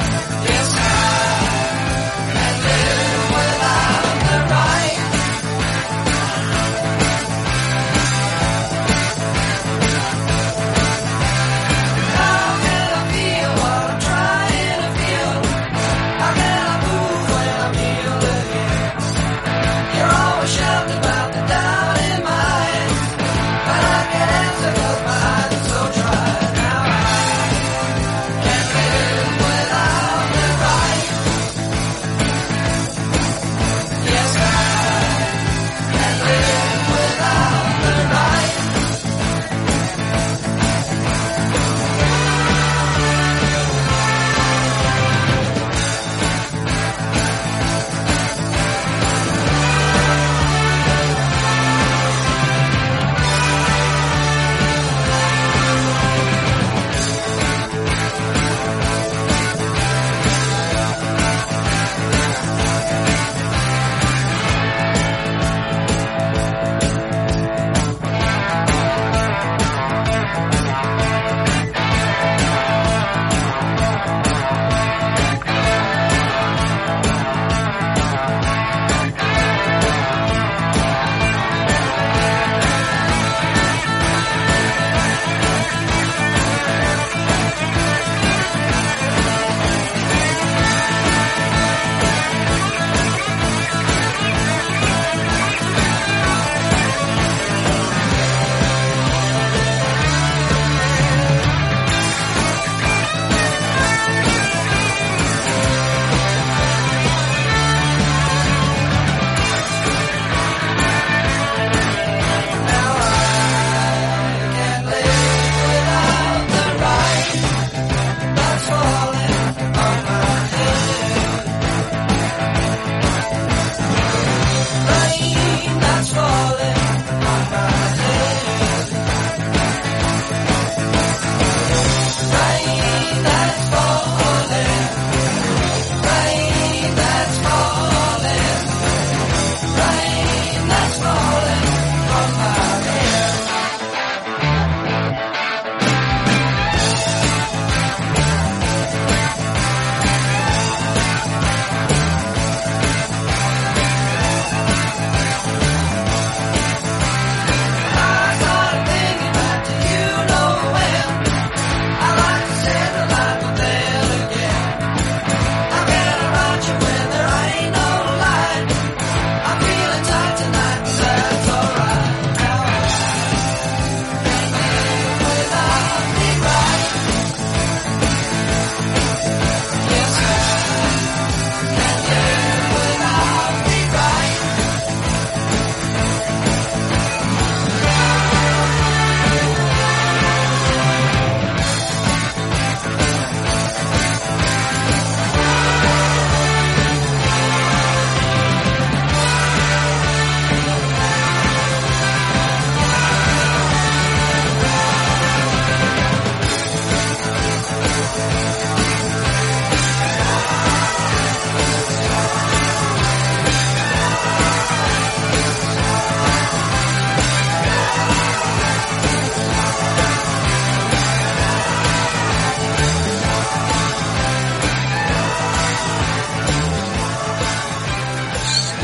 Yes, I can live without the right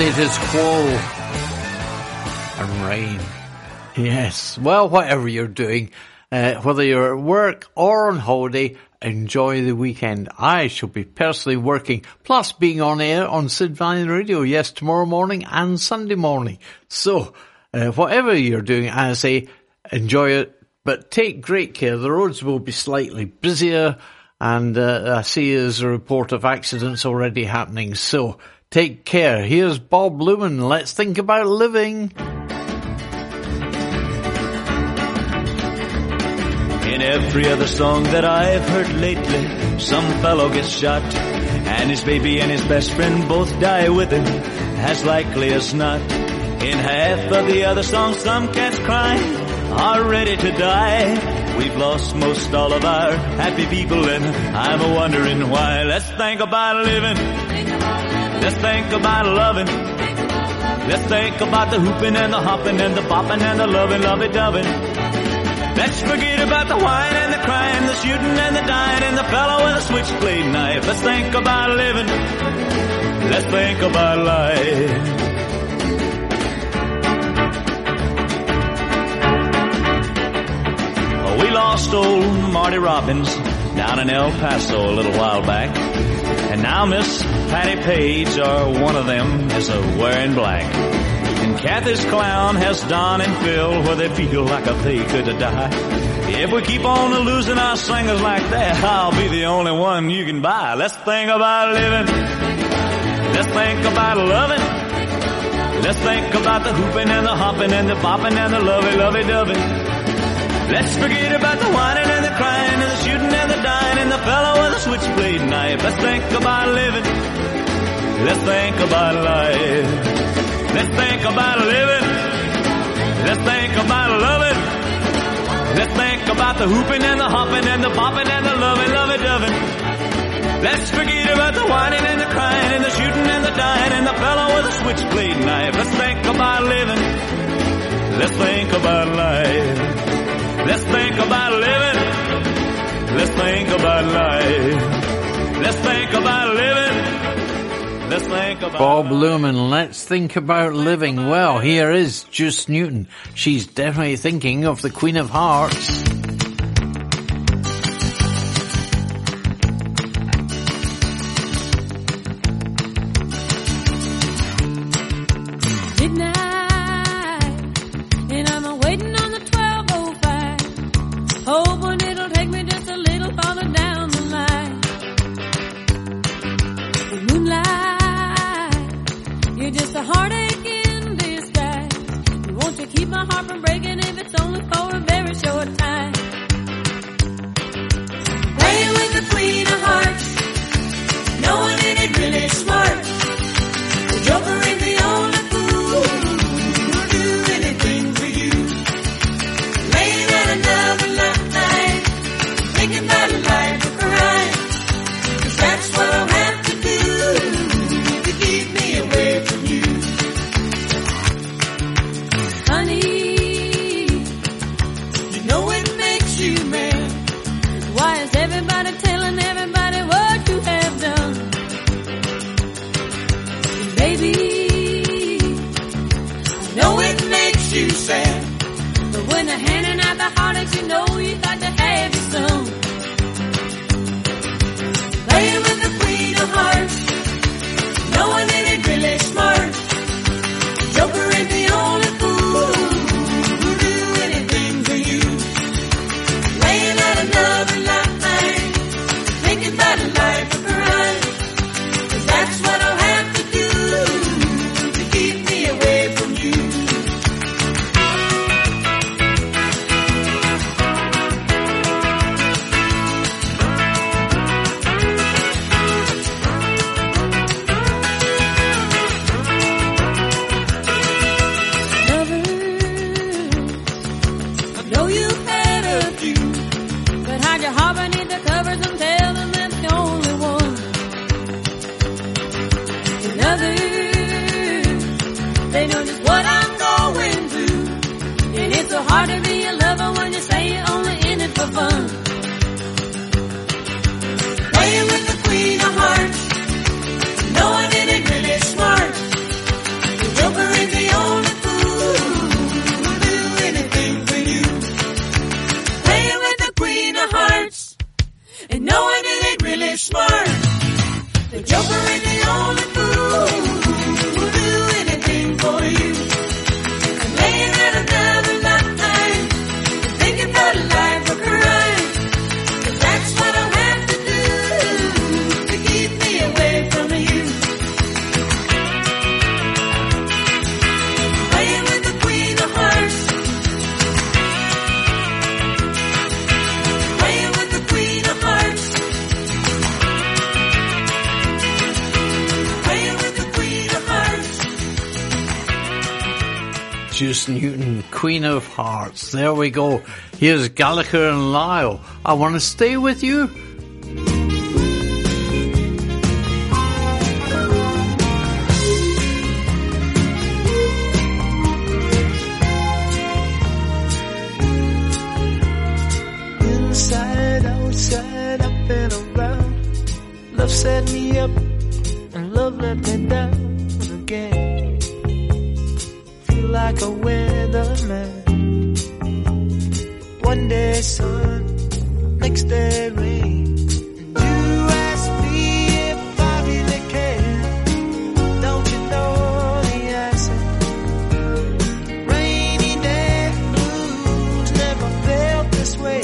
status quo and rain. Yes, well, whatever you're doing, uh, whether you're at work or on holiday, enjoy the weekend. I shall be personally working, plus being on air on Sid Valley Radio, yes, tomorrow morning and Sunday morning. So, uh, whatever you're doing, I say, enjoy it, but take great care. The roads will be slightly busier, and uh, I see there's a report of accidents already happening, so take care. Here's Bob Luman, Let's Think About Living. In every other song that I've heard lately, some fellow gets shot, and his baby and his best friend both die with him, as likely as not. In half of the other songs, some cats crying are ready to die. We've lost most all of our happy people, and I'm a-wondering why. Let's think about living. Let's think about loving. Let's think about the hooping and the hopping and the bopping and the loving, lovey-doving. Let's forget about the whine and the crying, the shooting and the dying, and the fellow with a switchblade knife. Let's think about living. Let's think about life. We lost old Marty Robbins down in El Paso a little while back, and now Miss Patty Page, or one of them, is a wearing black. And Kathy's clown has Don and Phil, where they feel like a they could die. If we keep on losing our singers like that, I'll be the only one you can buy. Let's think about living. Let's think about loving. Let's think about the hooping and the hopping and the bopping and the lovey, lovey-dovey. Let's forget about the whining and the crying and the shooting and the dying and the fellow with a switchblade knife. Let's think about living. Let's think about life. Let's think about living. Let's think about loving. Let's think about the hooping and the hopping and the bopping and the loving, lovey-doving. Let's forget about the whining and the crying and the shooting and the dying and the fellow with a switchblade knife. Let's think about living. Let's think about life. Let's think about living. Let's think about life. Let's think about living. Let's think about Bob Luman, Let's Think About Living. Well, here is Juice Newton. She's definitely thinking of the Queen of Hearts. Juice Newton, Queen of Hearts. There we go. Here's Gallagher and Lyle. I Want to Stay With You. Inside, outside, up and around. Love set me up and love let me down again. Feel like a weatherman. One day sun, next day rain. And you ask me if I really care. Don't you know the answer? Rainy day blues never felt this way.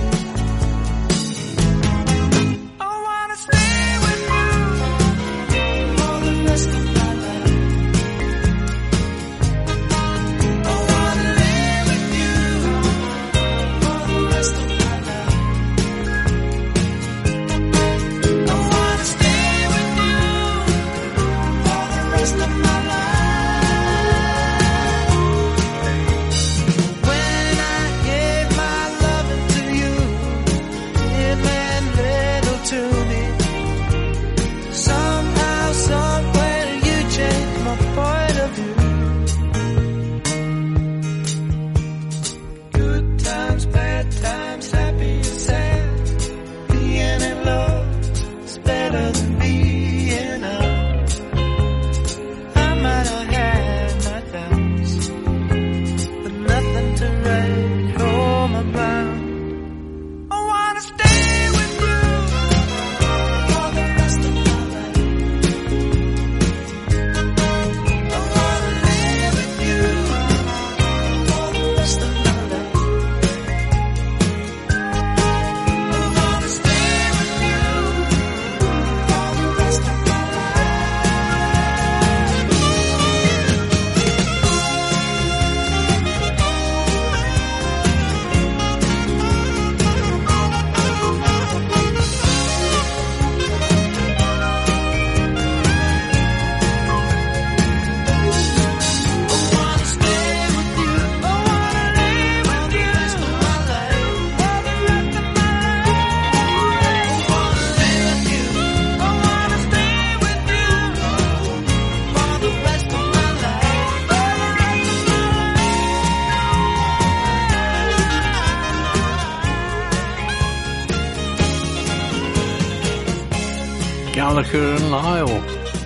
Gallagher and Lyle.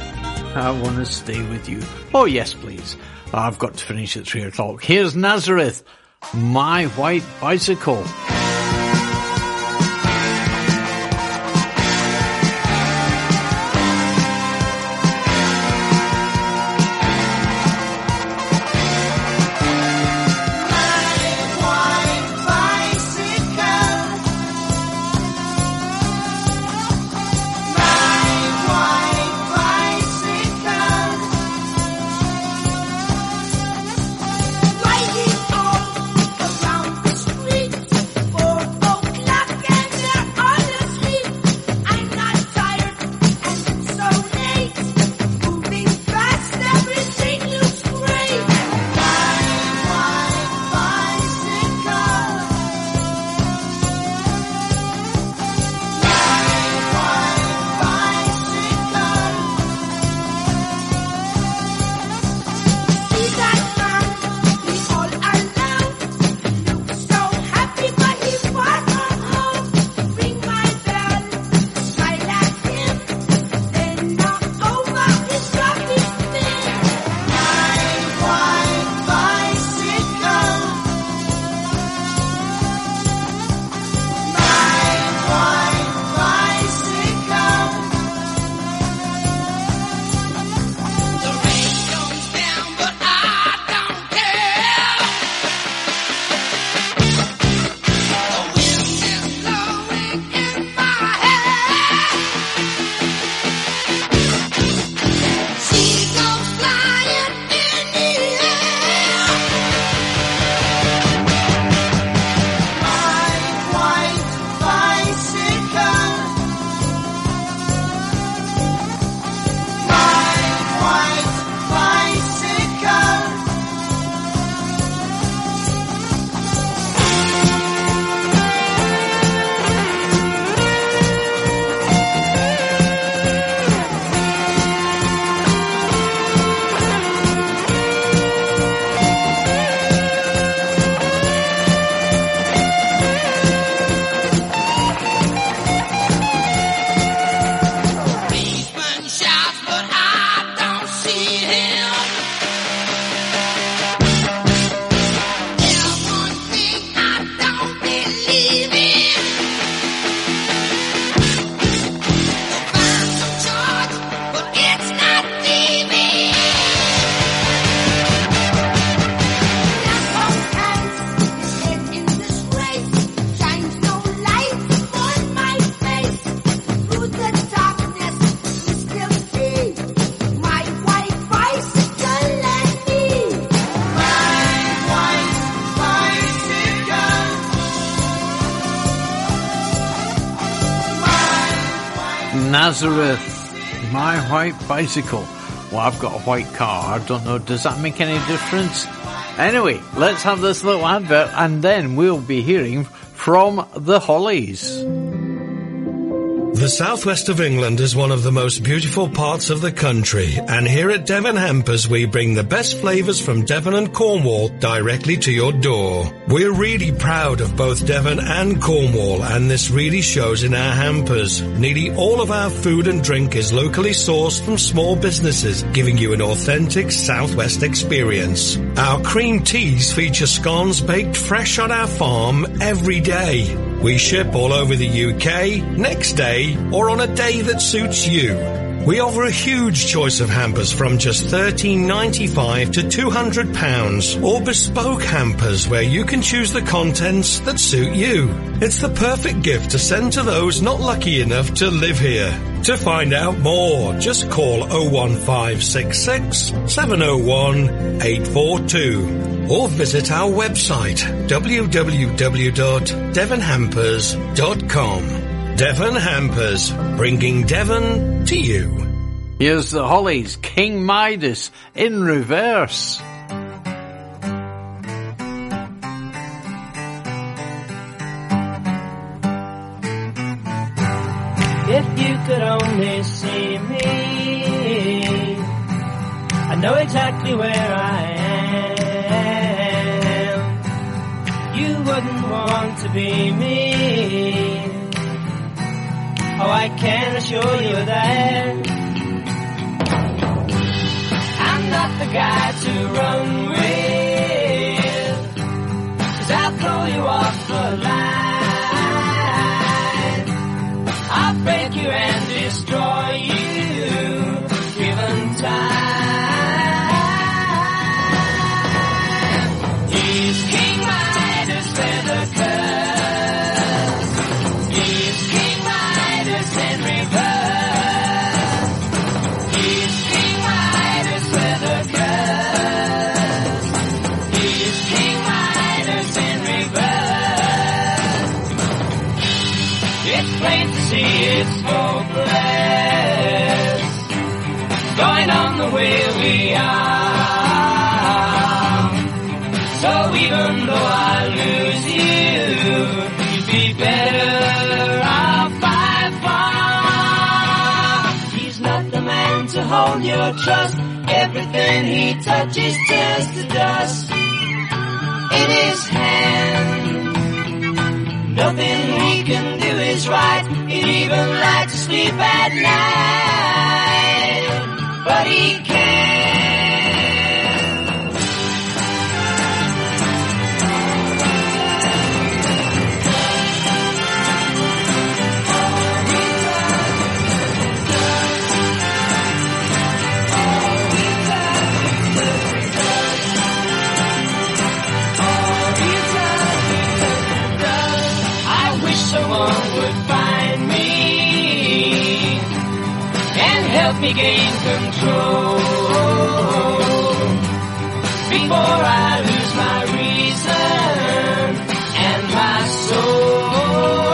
I want to stay with you. Oh, yes, please. I've got to finish at three o'clock. Here's Nazareth, My White Bicycle. Riding all around the street. Nazareth, My White Bicycle. Well, I've got a white car. I don't know, does that make any difference? Anyway, let's have this little advert and then we'll be hearing from the Hollies. The southwest of England is one of the most beautiful parts of the country, and here at Devon Hampers we bring the best flavours from Devon and Cornwall directly to your door. We're really proud of both Devon and Cornwall, and this really shows in our hampers. Nearly all of our food and drink is locally sourced from small businesses, giving you an authentic southwest experience. Our cream teas feature scones baked fresh on our farm every day. We ship all over the U K, next day, or on a day that suits you. We offer a huge choice of hampers from just thirteen ninety-five to two hundred pounds, or bespoke hampers where you can choose the contents that suit you. It's the perfect gift to send to those not lucky enough to live here. To find out more, just call oh one five six six, seven oh one, eight four two. Or visit our website, w w w dot devon hampers dot com. Devon Hampers, bringing Devon to you. Here's the Hollies, King Midas in reverse. If you could only see me, I know exactly where I am. You wouldn't want to be me. Oh, I can assure you that I'm not the guy to run with, 'cause I'll throw you off the line. I'll break you and destroy you, given time. He's King Midas, feather curse. He's King Midas in reverse. He's King Midas, feather curse. He's King Midas in reverse. It's plain to see it's hopeless, going on the way we are. So even though I lose you, you'd be better off by far. He's not the man to hold your trust. Everything he touches turns to dust in his hand. Nothing he can do is right. He'd even like to sleep at night, but he can't. Someone would find me and help me gain control before I lose my reason and my soul.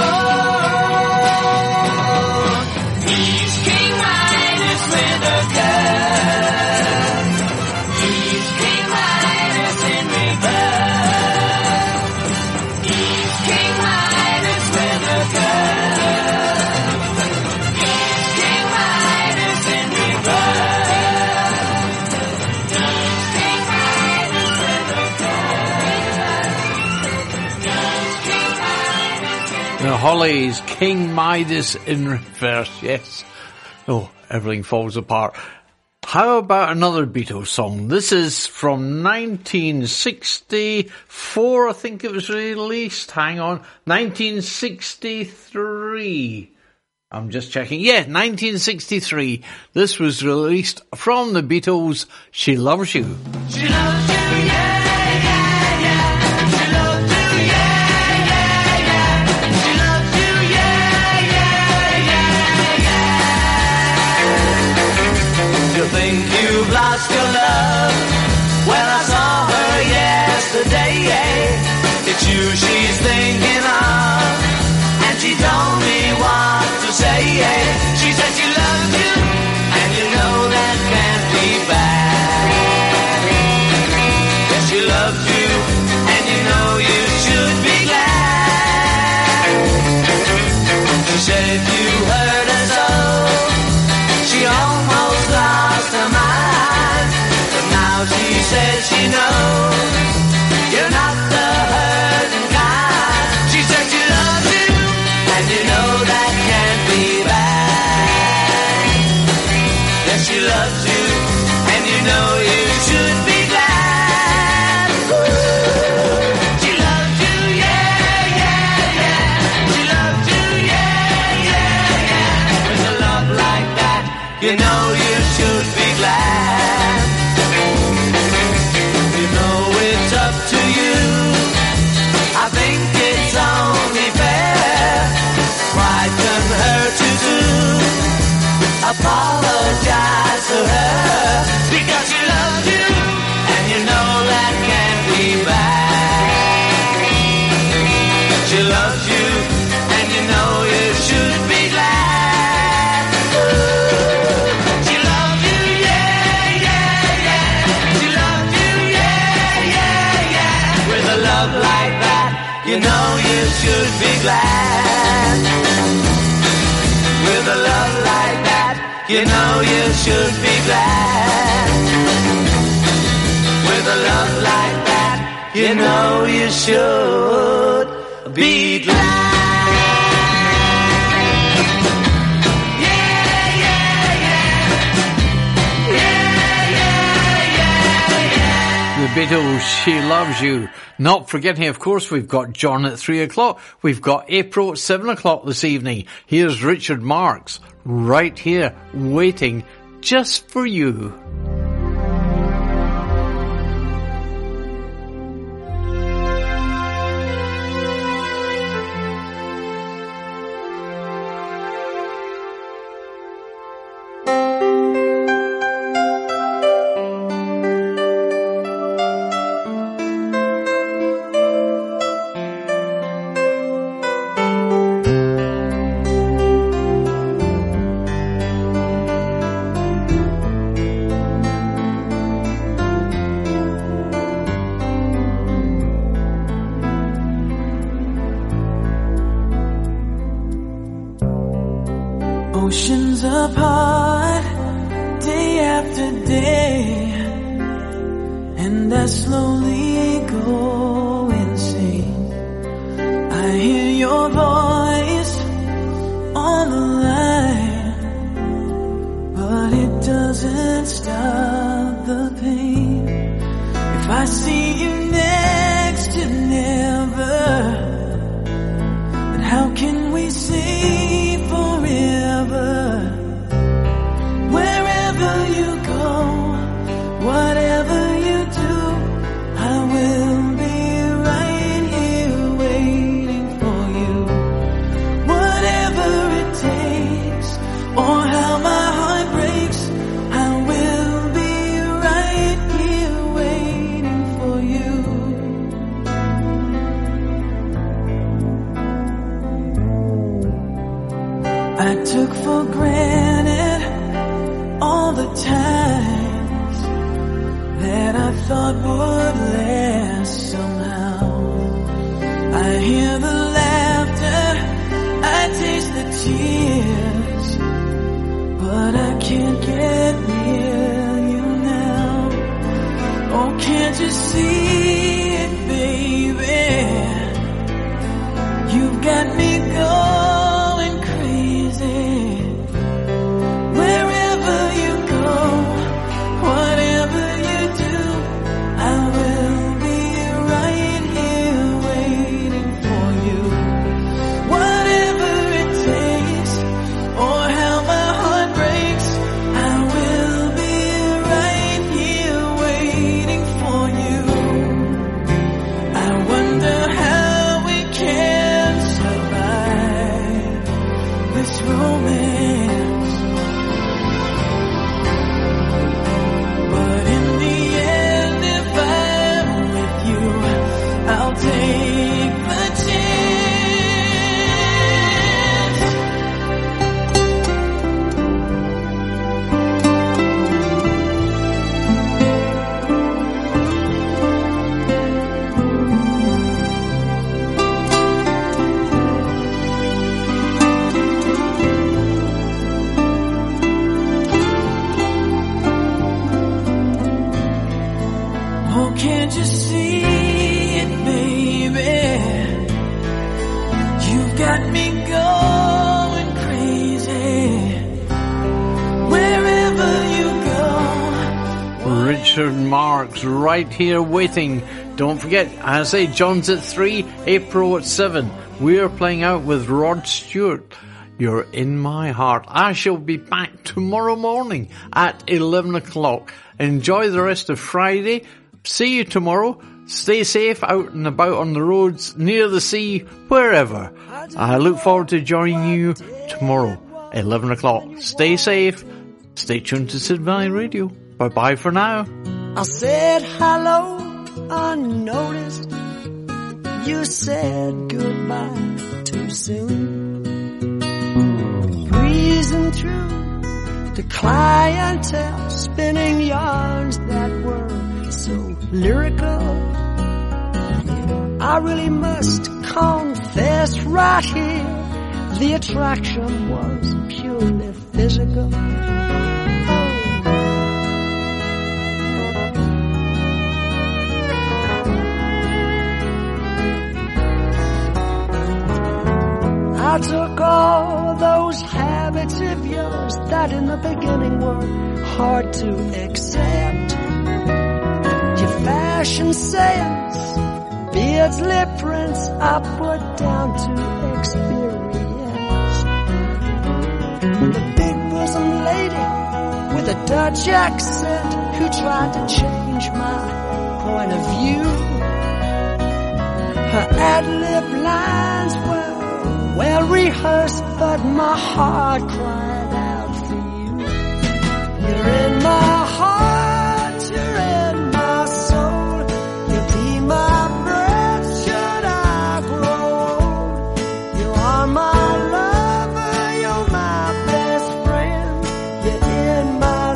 He's King Midas with a curse. He's King Midas in reverse. He's King Midas with a curse. He's King Midas in reverse. He's King Midas with a curse. The Hollies, King Midas in reverse, yes. Oh, everything falls apart. How about another Beatles song? This is from nineteen sixty-four, I think it was released. Hang on. nineteen sixty-three. I'm just checking. Yeah, nineteen sixty-three. This was released from the Beatles, She Loves You. She loves you, yeah, yeah, yeah. She loves you, yeah, yeah, yeah. She loves you, yeah, yeah, yeah, yeah. You think you've lost your love? Well, I saw her yesterday. It's you she's thinking of, and she told me what to say. She said she love like that, you know you should be glad. With a love like that, you know you should be glad. With a love like that, you know you should be glad. The Beatles, She Loves You. Not forgetting, of course, we've got John at three o'clock. We've got April at seven o'clock this evening. Here's Richard Marx, right here, waiting just for you. Oceans apart, day after day, and I slowly go insane. I hear your voice on the line, but it doesn't stop the pain. If I see you next to never, then how can we say forever? Wherever you go, whatever you do, I will be right here waiting for you. Whatever it takes, or how my heart breaks, I will be right here waiting for you. I took for granted all the times that I thought would last somehow. I hear the laughter, I taste the tears, but I can't get near you now. Oh, can't you see it, baby? You've got me going crazy. Wherever you go, whatever you do, I will be right here waiting for you. Whatever it takes, or how my heart breaks, I will be right here waiting for you. I wonder how we can survive this romance. But in the end, if I'm with you, I'll take the chance. Oh, can't you see it, baby? You've got me going crazy. Wherever you go. Richard Marx, right here waiting. Don't forget, as I say, John's at three, April at seven. We're playing out with Rod Stewart. You're in my heart. I shall be back tomorrow morning at eleven o'clock. Enjoy the rest of Friday. See you tomorrow. Stay safe out and about on the roads, near the sea, wherever. I look forward to joining you tomorrow, eleven o'clock. Stay safe. Stay tuned to Sid Valley Radio. Bye bye for now. I said hello unnoticed. You said goodbye too soon. Breezing through the clientele, spinning yarns that were so lyrical. I really must confess right here, the attraction was purely physical. I took all those habits of yours that in the beginning were hard to accept. Your fashion sense, beards, lip prints, I put down to experience. The big bosom lady with a Dutch accent who tried to change my point of view. Her ad-lib lines were well rehearsed, but my heart cried out for you. You're in my heart, you're in my soul. You'll be my breath should I grow old. You are my lover, you're my best friend. You're in my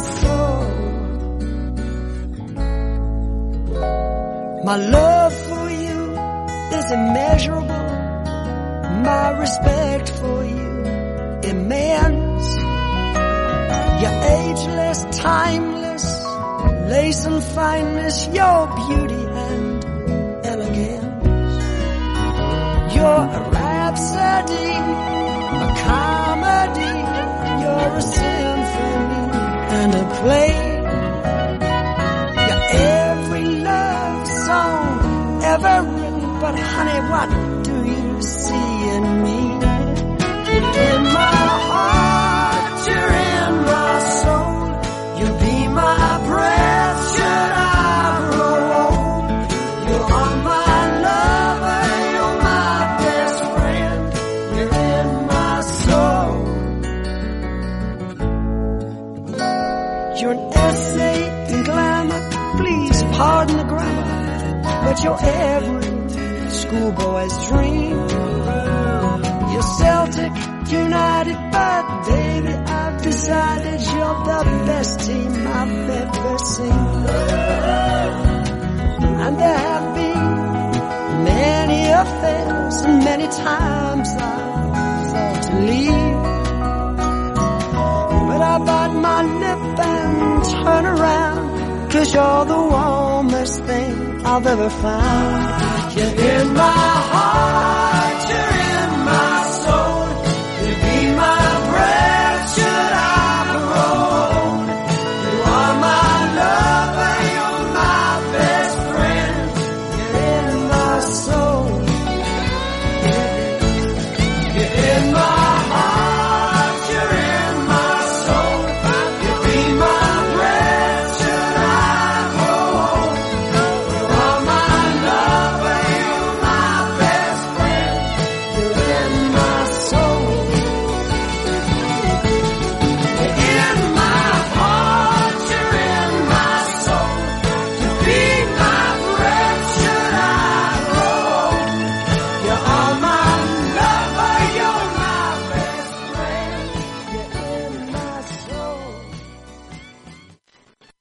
soul. My love for you is immeasurable. My respect for you immense. You're ageless, timeless, lace and fineness, your beauty and elegance. You're a rhapsody, a comedy, you're a symphony and a play. You're every love song ever written, but honey, what do you see in me? In my heart, you're in my soul. You'll be my breath should I grow old. You are my lover, you're my best friend. You're in my soul. You're an essay in glamour, please pardon the grammar, but you're every schoolboy's dream. You're Celtic United, but baby, I've decided you're the best team I've ever seen. And there have been many affairs, and many times I thought to leave, but I bite my lip and turn around, 'cause you're the warmest thing I've ever found.